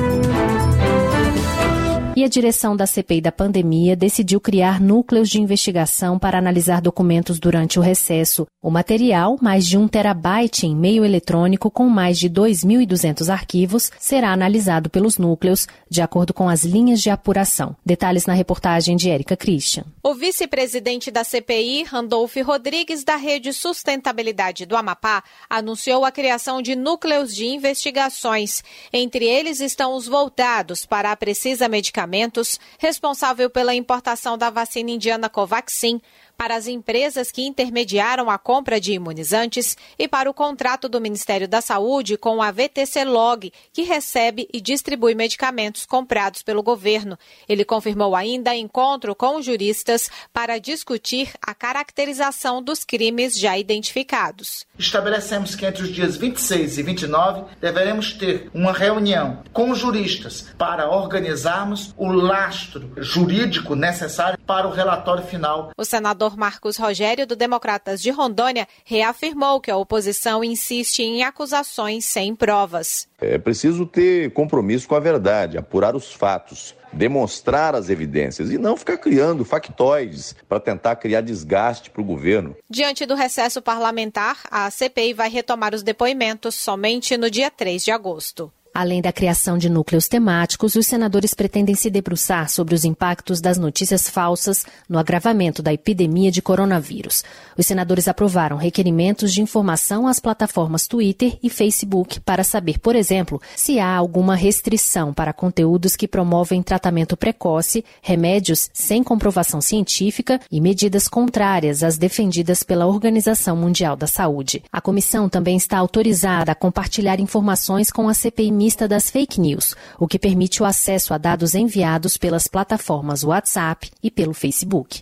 E a direção da CPI da pandemia decidiu criar núcleos de investigação para analisar documentos durante o recesso. O material, mais de 1 terabyte em meio eletrônico com mais de 2.200 arquivos, será analisado pelos núcleos, de acordo com as linhas de apuração. Detalhes na reportagem de Érica Christian. O vice-presidente da CPI, Randolfo Rodrigues, da Rede Sustentabilidade do Amapá, anunciou a criação de núcleos de investigações. Entre eles estão os voltados para a Precisa Medicamentos, responsável pela importação da vacina indiana Covaxin, para as empresas que intermediaram a compra de imunizantes e para o contrato do Ministério da Saúde com a VTC Log, que recebe e distribui medicamentos comprados pelo governo. Ele confirmou ainda encontro com juristas para discutir a caracterização dos crimes já identificados. Estabelecemos que entre os dias 26 e 29 deveremos ter uma reunião com juristas para organizarmos o lastro jurídico necessário para o relatório final. O senador Marcos Rogério, do Democratas de Rondônia, reafirmou que a oposição insiste em acusações sem provas. É preciso ter compromisso com a verdade, apurar os fatos, demonstrar as evidências e não ficar criando factoides para tentar criar desgaste para o governo. Diante do recesso parlamentar, a CPI vai retomar os depoimentos somente no dia 3 de agosto. Além da criação de núcleos temáticos, os senadores pretendem se debruçar sobre os impactos das notícias falsas no agravamento da epidemia de coronavírus. Os senadores aprovaram requerimentos de informação às plataformas Twitter e Facebook para saber, por exemplo, se há alguma restrição para conteúdos que promovem tratamento precoce, remédios sem comprovação científica e medidas contrárias às defendidas pela Organização Mundial da Saúde. A comissão também está autorizada a compartilhar informações com a CPI das fake news, o que permite o acesso a dados enviados pelas plataformas WhatsApp e pelo Facebook.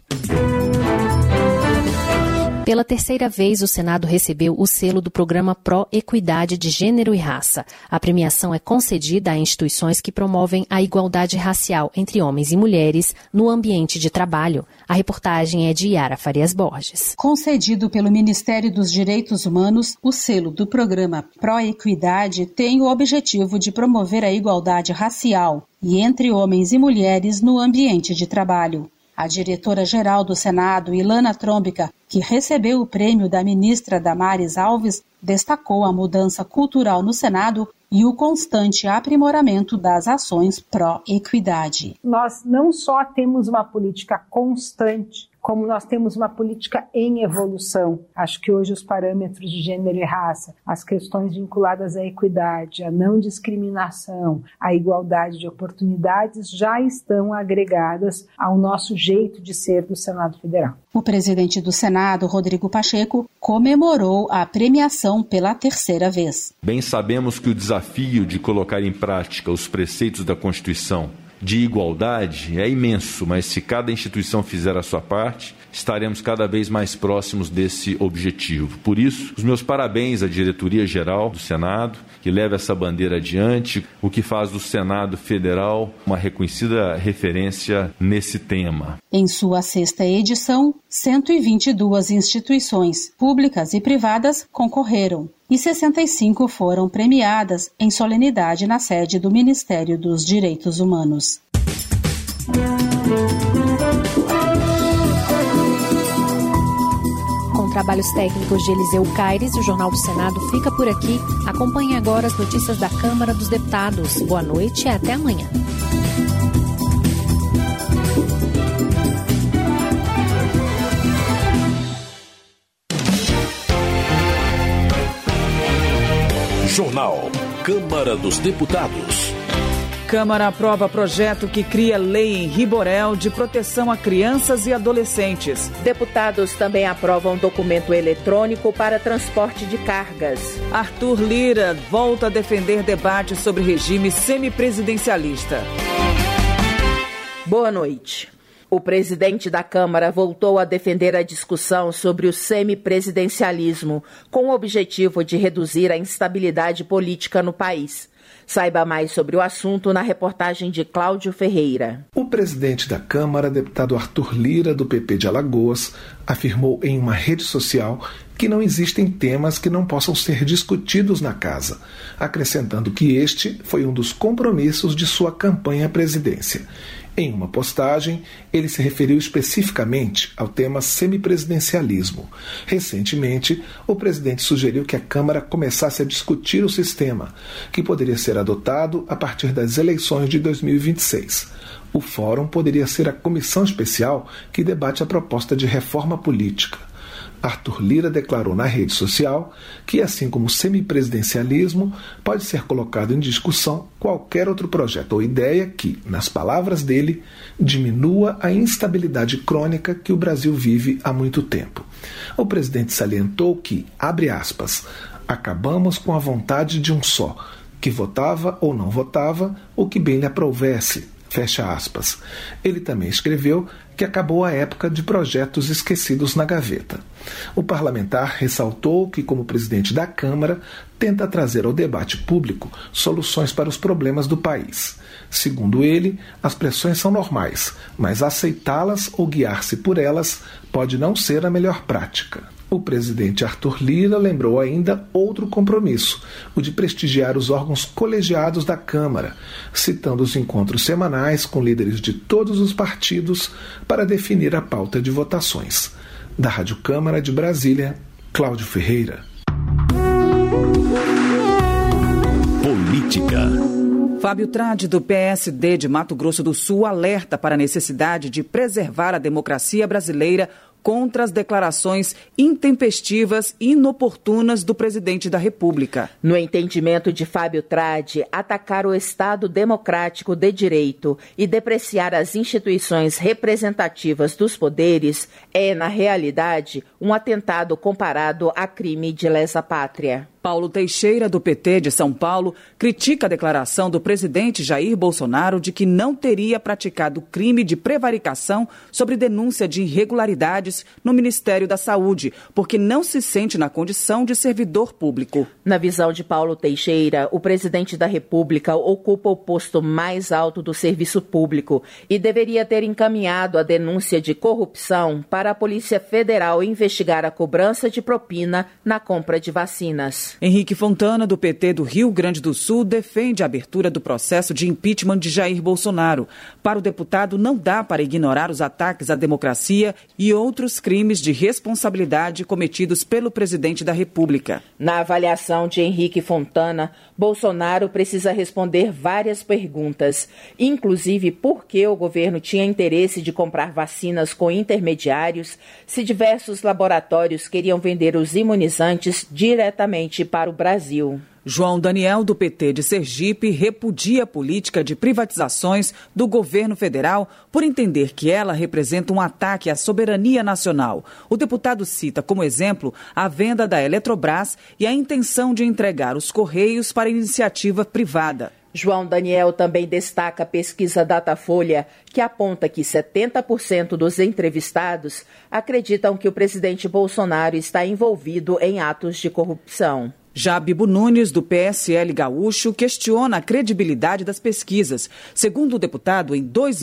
Pela terceira vez, o Senado recebeu o selo do programa Pró-Equidade de Gênero e Raça. A premiação é concedida a instituições que promovem a igualdade racial entre homens e mulheres no ambiente de trabalho. A reportagem é de Yara Farias Borges. Concedido pelo Ministério dos Direitos Humanos, o selo do programa Pró-Equidade tem o objetivo de promover a igualdade racial e entre homens e mulheres no ambiente de trabalho. A diretora-geral do Senado, Ilana Trombica, que recebeu o prêmio da ministra Damares Alves, destacou a mudança cultural no Senado e o constante aprimoramento das ações pró-equidade. Nós não só temos uma política constante como nós temos uma política em evolução. Acho que hoje os parâmetros de gênero e raça, as questões vinculadas à equidade, à não discriminação, à igualdade de oportunidades já estão agregadas ao nosso jeito de ser do Senado Federal. O presidente do Senado, Rodrigo Pacheco, comemorou a premiação pela terceira vez. Bem sabemos que o desafio de colocar em prática os preceitos da Constituição de igualdade é imenso, mas se cada instituição fizer a sua parte, estaremos cada vez mais próximos desse objetivo. Por isso, os meus parabéns à diretoria geral do Senado, que leva essa bandeira adiante, o que faz do Senado Federal uma reconhecida referência nesse tema. Em sua 6ª edição, 122 instituições públicas e privadas concorreram e 65 foram premiadas em solenidade na sede do Ministério dos Direitos Humanos. Com trabalhos técnicos de Eliseu Caires, o Jornal do Senado fica por aqui. Acompanhe agora as notícias da Câmara dos Deputados. Boa noite e até amanhã. Jornal Câmara dos Deputados. Câmara aprova projeto que cria lei em Riborel de proteção a crianças e adolescentes. Deputados também aprovam documento eletrônico para transporte de cargas. Arthur Lira volta a defender debate sobre regime semipresidencialista. Boa noite. O presidente da Câmara voltou a defender a discussão sobre o semipresidencialismo, com o objetivo de reduzir a instabilidade política no país. Saiba mais sobre o assunto na reportagem de Cláudio Ferreira. O presidente da Câmara, deputado Arthur Lira, do PP de Alagoas, afirmou em uma rede social que não existem temas que não possam ser discutidos na casa, acrescentando que este foi um dos compromissos de sua campanha à presidência. Em uma postagem, ele se referiu especificamente ao tema semipresidencialismo. Recentemente, o presidente sugeriu que a Câmara começasse a discutir o sistema, que poderia ser adotado a partir das eleições de 2026. O fórum poderia ser a comissão especial que debate a proposta de reforma política. Arthur Lira declarou na rede social que, assim como o semipresidencialismo, pode ser colocado em discussão qualquer outro projeto ou ideia que, nas palavras dele, diminua a instabilidade crônica que o Brasil vive há muito tempo. O presidente salientou que, abre aspas, acabamos com a vontade de um só, que votava ou não votava o que bem lhe aprouvesse. Fecha aspas. Ele também escreveu que acabou a época de projetos esquecidos na gaveta. O parlamentar ressaltou que, como presidente da Câmara, tenta trazer ao debate público soluções para os problemas do país. Segundo ele, as pressões são normais, mas aceitá-las ou guiar-se por elas pode não ser a melhor prática. O presidente Arthur Lira lembrou ainda outro compromisso, o de prestigiar os órgãos colegiados da Câmara, citando os encontros semanais com líderes de todos os partidos para definir a pauta de votações. Da Rádio Câmara de Brasília, Cláudio Ferreira. Política. Fábio Trade, do PSD de Mato Grosso do Sul, alerta para a necessidade de preservar a democracia brasileira contra as declarações intempestivas e inoportunas do presidente da República. No entendimento de Fábio Trade, atacar o Estado democrático de direito e depreciar as instituições representativas dos poderes é, na realidade, um atentado comparado a crime de lesa pátria. Paulo Teixeira, do PT de São Paulo, critica a declaração do presidente Jair Bolsonaro de que não teria praticado crime de prevaricação sobre denúncia de irregularidades no Ministério da Saúde, porque não se sente na condição de servidor público. Na visão de Paulo Teixeira, o presidente da República ocupa o posto mais alto do serviço público e deveria ter encaminhado a denúncia de corrupção para a Polícia Federal investigar a cobrança de propina na compra de vacinas. Henrique Fontana, do PT do Rio Grande do Sul, defende a abertura do processo de impeachment de Jair Bolsonaro. Para o deputado, não dá para ignorar os ataques à democracia e outros crimes de responsabilidade cometidos pelo presidente da República. Na avaliação de Henrique Fontana, Bolsonaro precisa responder várias perguntas, inclusive por que o governo tinha interesse de comprar vacinas com intermediários, se diversos laboratórios queriam vender os imunizantes diretamente para o Brasil. João Daniel, do PT de Sergipe, repudia a política de privatizações do governo federal por entender que ela representa um ataque à soberania nacional. O deputado cita como exemplo a venda da Eletrobras e a intenção de entregar os Correios para iniciativa privada. João Daniel também destaca a pesquisa Datafolha, que aponta que 70% dos entrevistados acreditam que o presidente Bolsonaro está envolvido em atos de corrupção. Já Bibo Nunes, do PSL gaúcho, questiona a credibilidade das pesquisas. Segundo o deputado, em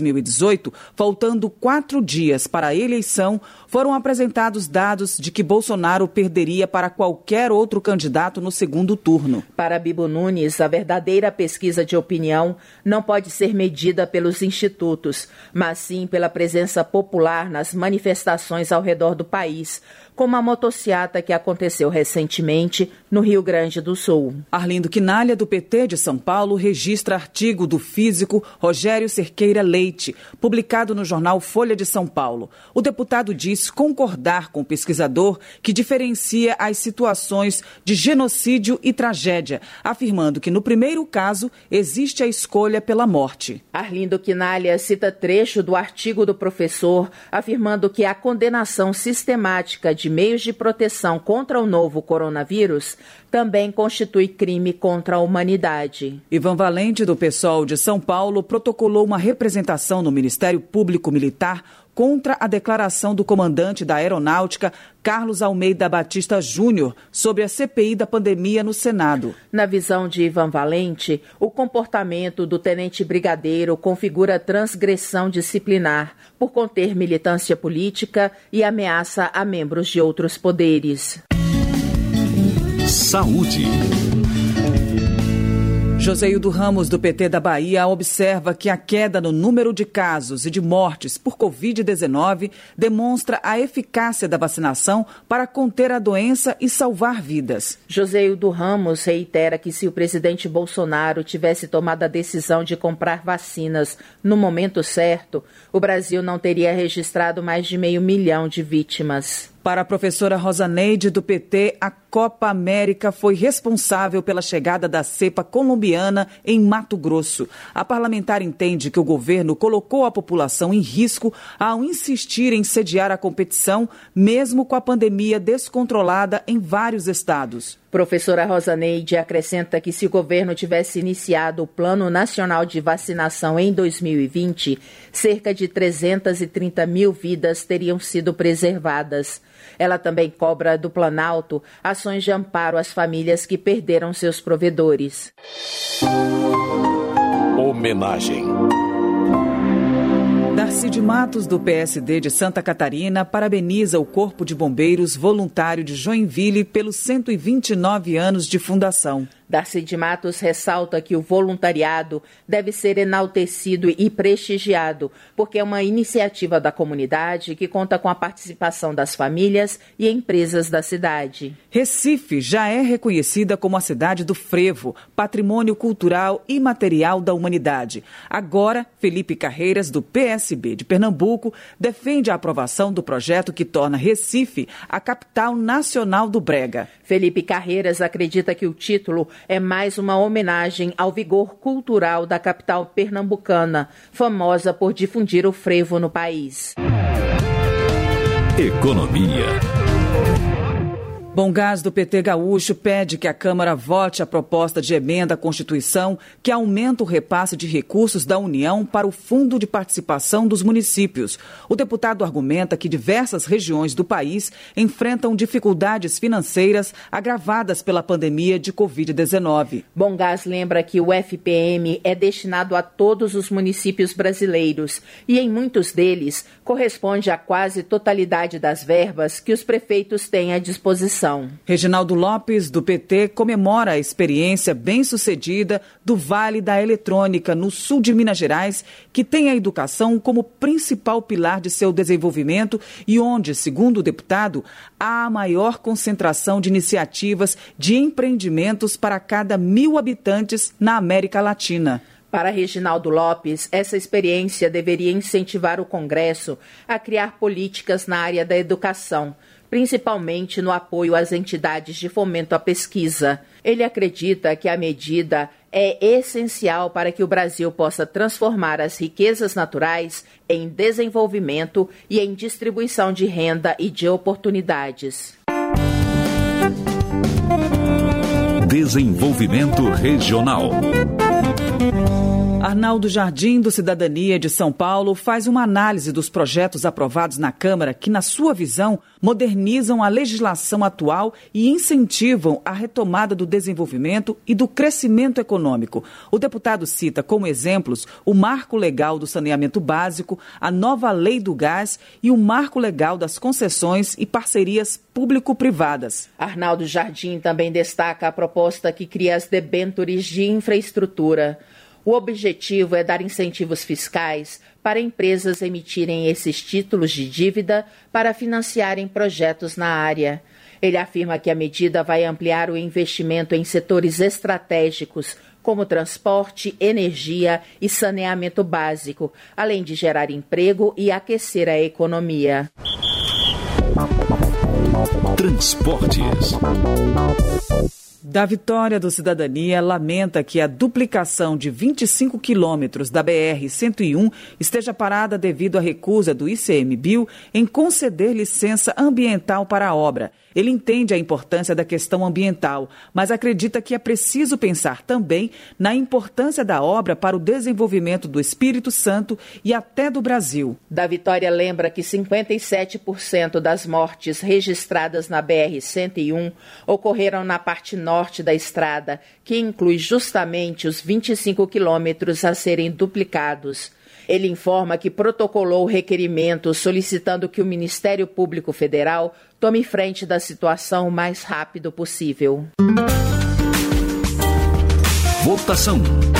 2018, faltando 4 dias para a eleição, foram apresentados dados de que Bolsonaro perderia para qualquer outro candidato no segundo turno. Para Bibo Nunes, a verdadeira pesquisa de opinião não pode ser medida pelos institutos, mas sim pela presença popular nas manifestações ao redor do país, como a motociata que aconteceu recentemente no Rio Grande do Sul. Arlindo Quinalha, do PT de São Paulo, registra artigo do físico Rogério Cerqueira Leite, publicado no jornal Folha de São Paulo. O deputado diz concordar com o pesquisador que diferencia as situações de genocídio e tragédia, afirmando que no primeiro caso existe a escolha pela morte. Arlindo Quinalha cita trecho do artigo do professor, afirmando que a condenação sistemática de meios de proteção contra o novo coronavírus também constitui crime contra a humanidade. Ivan Valente, do PSOL de São Paulo, protocolou uma representação no Ministério Público Militar contra a declaração do comandante da Aeronáutica, Carlos Almeida Batista Júnior, sobre a CPI da pandemia no Senado. Na visão de Ivan Valente, o comportamento do tenente brigadeiro configura transgressão disciplinar por conter militância política e ameaça a membros de outros poderes. Saúde. Joseildo Ramos, do PT da Bahia, observa que a queda no número de casos e de mortes por Covid-19 demonstra a eficácia da vacinação para conter a doença e salvar vidas. Joseildo Ramos reitera que se o presidente Bolsonaro tivesse tomado a decisão de comprar vacinas no momento certo, o Brasil não teria registrado mais de 500 mil de vítimas. Para a professora Rosaneide, do PT, a Copa América foi responsável pela chegada da cepa colombiana em Mato Grosso. A parlamentar entende que o governo colocou a população em risco ao insistir em sediar a competição, mesmo com a pandemia descontrolada em vários estados. Professora Rosaneide acrescenta que se o governo tivesse iniciado o Plano Nacional de Vacinação em 2020, cerca de 330 mil vidas teriam sido preservadas. Ela também cobra do Planalto ações de amparo às famílias que perderam seus provedores. Homenagem. Darcy de Matos, do PSD de Santa Catarina, parabeniza o Corpo de Bombeiros Voluntário de Joinville pelos 129 anos de fundação. Darcy de Matos ressalta que o voluntariado deve ser enaltecido e prestigiado, porque é uma iniciativa da comunidade que conta com a participação das famílias e empresas da cidade. Recife já é reconhecida como a cidade do frevo, patrimônio cultural e material da humanidade. Agora, Felipe Carreiras, do PSB de Pernambuco, defende a aprovação do projeto que torna Recife a capital nacional do brega. Felipe Carreiras acredita que o título é mais uma homenagem ao vigor cultural da capital pernambucana, famosa por difundir o frevo no país. Economia. Bomgás, do PT gaúcho, pede que a Câmara vote a proposta de emenda à Constituição que aumenta o repasse de recursos da União para o Fundo de Participação dos Municípios. O deputado argumenta que diversas regiões do país enfrentam dificuldades financeiras agravadas pela pandemia de Covid-19. Bomgás lembra que o FPM é destinado a todos os municípios brasileiros e, em muitos deles, corresponde à quase totalidade das verbas que os prefeitos têm à disposição. distribuição. Reginaldo Lopes, do PT, comemora a experiência bem-sucedida do Vale da Eletrônica, no sul de Minas Gerais, que tem a educação como principal pilar de seu desenvolvimento e onde, segundo o deputado, há a maior concentração de iniciativas de empreendimentos para cada 1.000 habitantes na América Latina. Para Reginaldo Lopes, essa experiência deveria incentivar o Congresso a criar políticas na área da educação, principalmente no apoio às entidades de fomento à pesquisa. Ele acredita que a medida é essencial para que o Brasil possa transformar as riquezas naturais em desenvolvimento e em distribuição de renda e de oportunidades. Desenvolvimento Regional. Arnaldo Jardim, do Cidadania de São Paulo, faz uma análise dos projetos aprovados na Câmara que, na sua visão, modernizam a legislação atual e incentivam a retomada do desenvolvimento e do crescimento econômico. O deputado cita como exemplos o Marco Legal do Saneamento Básico, a nova Lei do Gás e o Marco Legal das Concessões e Parcerias Público-Privadas. Arnaldo Jardim também destaca a proposta que cria as debêntures de infraestrutura. O objetivo é dar incentivos fiscais para empresas emitirem esses títulos de dívida para financiarem projetos na área. Ele afirma que a medida vai ampliar o investimento em setores estratégicos, como transporte, energia e saneamento básico, além de gerar emprego e aquecer a economia. Transportes. Da Vitória do Cidadania lamenta que a duplicação de 25 quilômetros da BR-101 esteja parada devido à recusa do ICMBio em conceder licença ambiental para a obra. Ele entende a importância da questão ambiental, mas acredita que é preciso pensar também na importância da obra para o desenvolvimento do Espírito Santo e até do Brasil. Da Vitória lembra que 57% das mortes registradas na BR-101 ocorreram na parte norte da estrada, que inclui justamente os 25 quilômetros a serem duplicados. Ele informa que protocolou requerimento solicitando que o Ministério Público Federal tome frente da situação o mais rápido possível. Votação.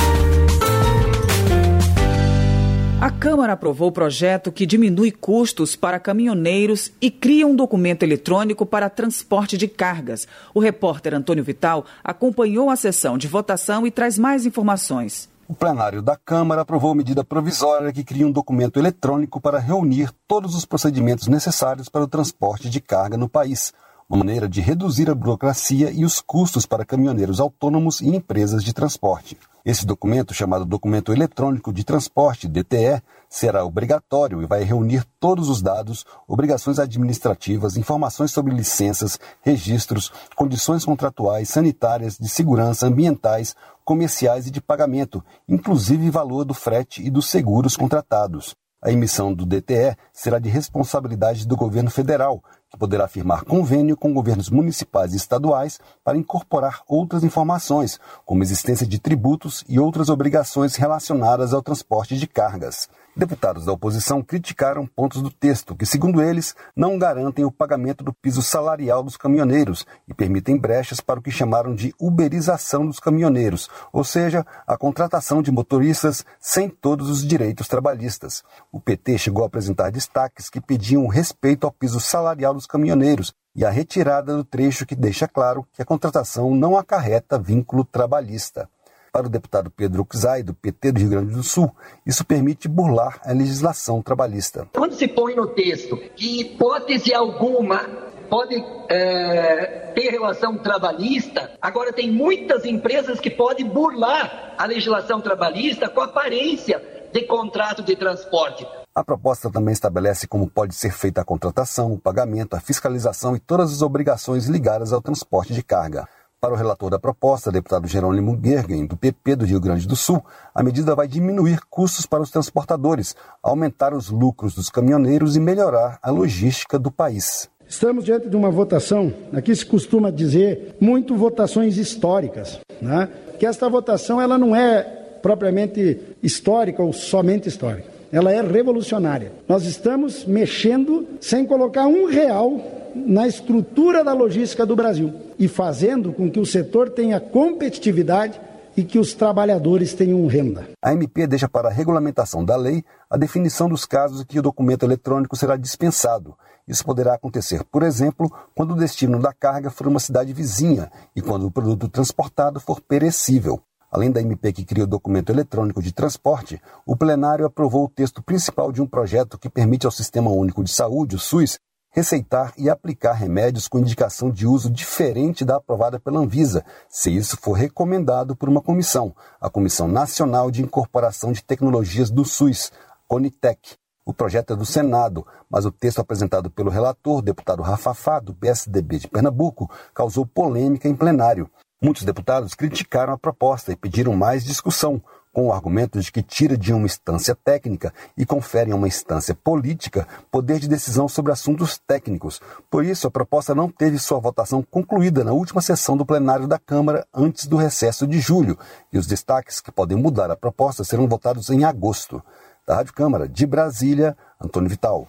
A Câmara aprovou o projeto que diminui custos para caminhoneiros e cria um documento eletrônico para transporte de cargas. O repórter Antônio Vital acompanhou a sessão de votação e traz mais informações. O plenário da Câmara aprovou medida provisória que cria um documento eletrônico para reunir todos os procedimentos necessários para o transporte de carga no país, uma maneira de reduzir a burocracia e os custos para caminhoneiros autônomos e empresas de transporte. Esse documento, chamado Documento Eletrônico de Transporte, DTE, será obrigatório e vai reunir todos os dados, obrigações administrativas, informações sobre licenças, registros, condições contratuais, sanitárias, de segurança, ambientais, comerciais e de pagamento, inclusive valor do frete e dos seguros contratados. A emissão do DTE será de responsabilidade do governo federal, que poderá firmar convênio com governos municipais e estaduais para incorporar outras informações, como existência de tributos e outras obrigações relacionadas ao transporte de cargas. Deputados da oposição criticaram pontos do texto que, segundo eles, não garantem o pagamento do piso salarial dos caminhoneiros e permitem brechas para o que chamaram de uberização dos caminhoneiros, ou seja, a contratação de motoristas sem todos os direitos trabalhistas. O PT chegou a apresentar destaques que pediam respeito ao piso salarial dos caminhoneiros e a retirada do trecho que deixa claro que a contratação não acarreta vínculo trabalhista. Para o deputado Pedro Uczai, do PT do Rio Grande do Sul, isso permite burlar a legislação trabalhista. Quando se põe no texto que hipótese alguma pode ter relação trabalhista, agora tem muitas empresas que podem burlar a legislação trabalhista com aparência de contrato de transporte. A proposta também estabelece como pode ser feita a contratação, o pagamento, a fiscalização e todas as obrigações ligadas ao transporte de carga. Para o relator da proposta, deputado Jerônimo Gergen, do PP do Rio Grande do Sul, a medida vai diminuir custos para os transportadores, aumentar os lucros dos caminhoneiros e melhorar a logística do país. Estamos diante de uma votação, aqui se costuma dizer, muito votações históricas, né? Que esta votação ela não é propriamente histórica ou somente histórica, ela é revolucionária. Nós estamos mexendo sem colocar R$1 na estrutura da logística do Brasil e fazendo com que o setor tenha competitividade e que os trabalhadores tenham renda. A MP deixa para a regulamentação da lei a definição dos casos em que o documento eletrônico será dispensado. Isso poderá acontecer, por exemplo, quando o destino da carga for uma cidade vizinha e quando o produto transportado for perecível. Além da MP que cria o documento eletrônico de transporte, o plenário aprovou o texto principal de um projeto que permite ao Sistema Único de Saúde, o SUS, receitar e aplicar remédios com indicação de uso diferente da aprovada pela Anvisa, se isso for recomendado por uma comissão, a Comissão Nacional de Incorporação de Tecnologias do SUS, CONITEC. O projeto é do Senado, mas o texto apresentado pelo relator, deputado Rafafá, do PSDB de Pernambuco, causou polêmica em plenário. Muitos deputados criticaram a proposta e pediram mais discussão, com o argumento de que tira de uma instância técnica e confere a uma instância política poder de decisão sobre assuntos técnicos. Por isso, a proposta não teve sua votação concluída na última sessão do plenário da Câmara antes do recesso de julho, e os destaques que podem mudar a proposta serão votados em agosto. Da Rádio Câmara, de Brasília, Antônio Vital.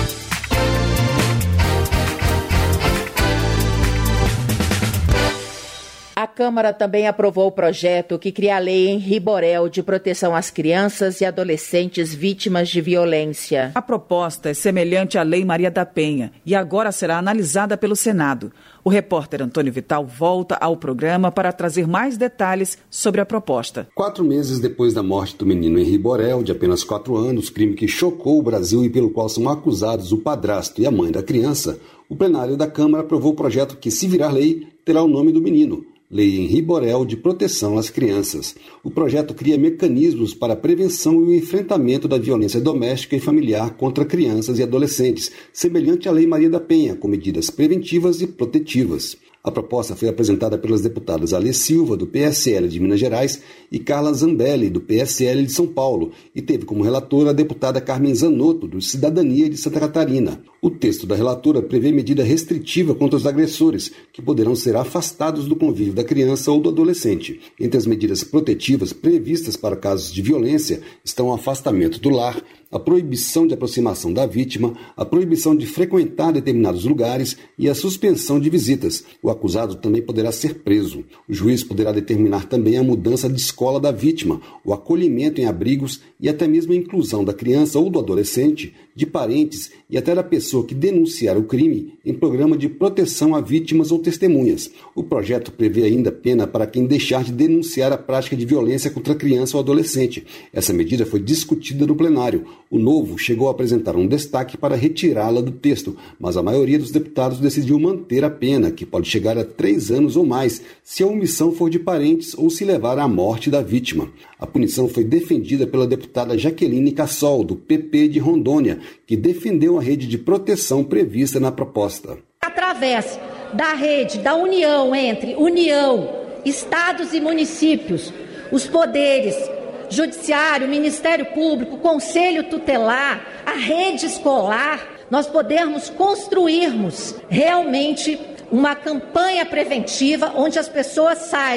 A Câmara também aprovou o projeto que cria a Lei Henri Borel de proteção às crianças e adolescentes vítimas de violência. A proposta é semelhante à Lei Maria da Penha e agora será analisada pelo Senado. O repórter Antônio Vital volta ao programa para trazer mais detalhes sobre a proposta. 4 meses depois da morte do menino Henri Borel, de apenas 4 anos, crime que chocou o Brasil e pelo qual são acusados o padrasto e a mãe da criança, o plenário da Câmara aprovou o projeto que, se virar lei, terá o nome do menino. Lei Henri Borel de proteção às crianças. O projeto cria mecanismos para a prevenção e o enfrentamento da violência doméstica e familiar contra crianças e adolescentes, semelhante à Lei Maria da Penha, com medidas preventivas e protetivas. A proposta foi apresentada pelas deputadas Alê Silva, do PSL de Minas Gerais, e Carla Zambelli, do PSL de São Paulo, e teve como relatora a deputada Carmen Zanotto, do Cidadania de Santa Catarina. O texto da relatora prevê medida restritiva contra os agressores, que poderão ser afastados do convívio da criança ou do adolescente. Entre as medidas protetivas previstas para casos de violência estão o afastamento do lar, a proibição de aproximação da vítima, a proibição de frequentar determinados lugares e a suspensão de visitas. O acusado também poderá ser preso. O juiz poderá determinar também a mudança de escola da vítima, o acolhimento em abrigos e até mesmo a inclusão da criança ou do adolescente, de parentes e até da pessoa que denunciar o crime em programa de proteção a vítimas ou testemunhas. O projeto prevê ainda pena para quem deixar de denunciar a prática de violência contra a criança ou adolescente. Essa medida foi discutida no plenário. O Novo chegou a apresentar um destaque para retirá-la do texto, mas a maioria dos deputados decidiu manter a pena, que pode chegar a 3 anos ou mais, se a omissão for de parentes ou se levar à morte da vítima. A punição foi defendida pela deputada Jaqueline Cassol, do PP de Rondônia, que defendeu a rede de proteção prevista na proposta. Através da rede da união entre União, estados e municípios, os poderes Judiciário, Ministério Público, Conselho Tutelar, a rede escolar, nós podemos construirmos realmente uma campanha preventiva onde as pessoas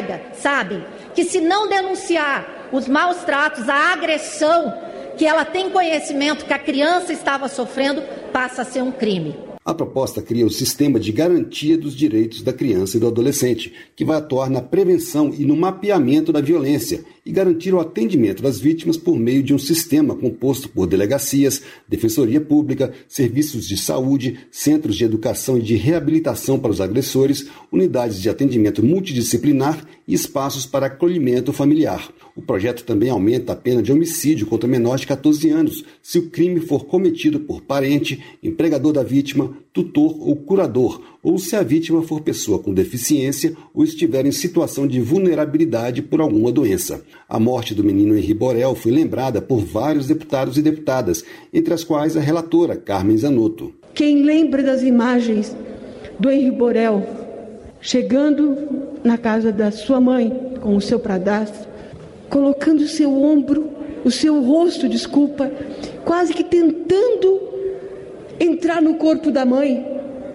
sabem que se não denunciar os maus tratos, a agressão que ela tem conhecimento que a criança estava sofrendo, passa a ser um crime. A proposta cria o sistema de garantia dos direitos da criança e do adolescente, que vai atuar na prevenção e no mapeamento da violência e garantir o atendimento das vítimas por meio de um sistema composto por delegacias, defensoria pública, serviços de saúde, centros de educação e de reabilitação para os agressores, unidades de atendimento multidisciplinar e espaços para acolhimento familiar. O projeto também aumenta a pena de homicídio contra menor de 14 anos, se o crime for cometido por parente, empregador da vítima, tutor ou curador, ou se a vítima for pessoa com deficiência ou estiver em situação de vulnerabilidade por alguma doença. A morte do menino Henri Borel foi lembrada por vários deputados e deputadas, entre as quais a relatora Carmen Zanotto. Quem lembra das imagens do Henri Borel chegando na casa da sua mãe com o seu padrasto, colocando o seu ombro, o seu rosto, quase que tentando entrar no corpo da mãe.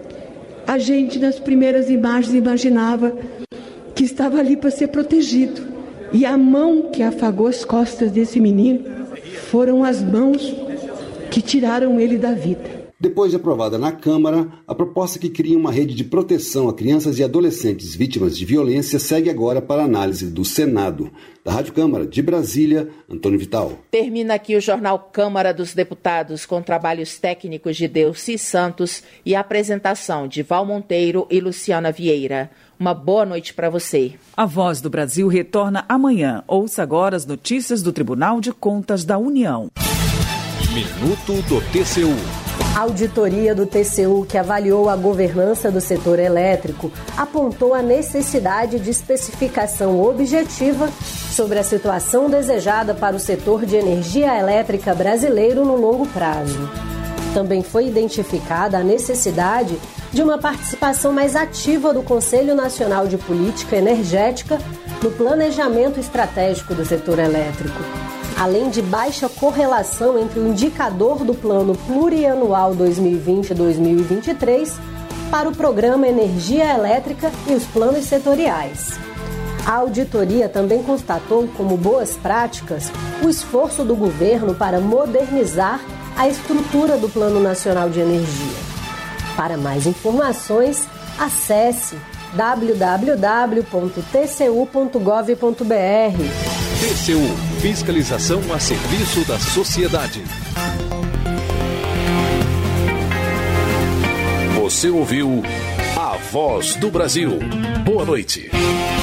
A gente, nas primeiras imagens, imaginava que estava ali para ser protegido. E a mão que afagou as costas desse menino foram as mãos que tiraram ele da vida. Depois de aprovada na Câmara, a proposta que cria uma rede de proteção a crianças e adolescentes vítimas de violência segue agora para análise do Senado. Da Rádio Câmara de Brasília, Antônio Vital. Termina aqui o Jornal Câmara dos Deputados com trabalhos técnicos de Delci Santos e a apresentação de Val Monteiro e Luciana Vieira. Uma boa noite para você. A Voz do Brasil retorna amanhã. Ouça agora as notícias do Tribunal de Contas da União. Minuto do TCU. A auditoria do TCU, que avaliou a governança do setor elétrico, apontou a necessidade de especificação objetiva sobre a situação desejada para o setor de energia elétrica brasileiro no longo prazo. Também foi identificada a necessidade de uma participação mais ativa do Conselho Nacional de Política Energética no planejamento estratégico do setor elétrico, além de baixa correlação entre o indicador do Plano Plurianual 2020-2023 para o Programa Energia Elétrica e os planos setoriais. A auditoria também constatou como boas práticas o esforço do governo para modernizar a estrutura do Plano Nacional de Energia. Para mais informações, acesse www.tcu.gov.br. TCU – Fiscalização a serviço da sociedade. Você ouviu A Voz do Brasil. Boa noite.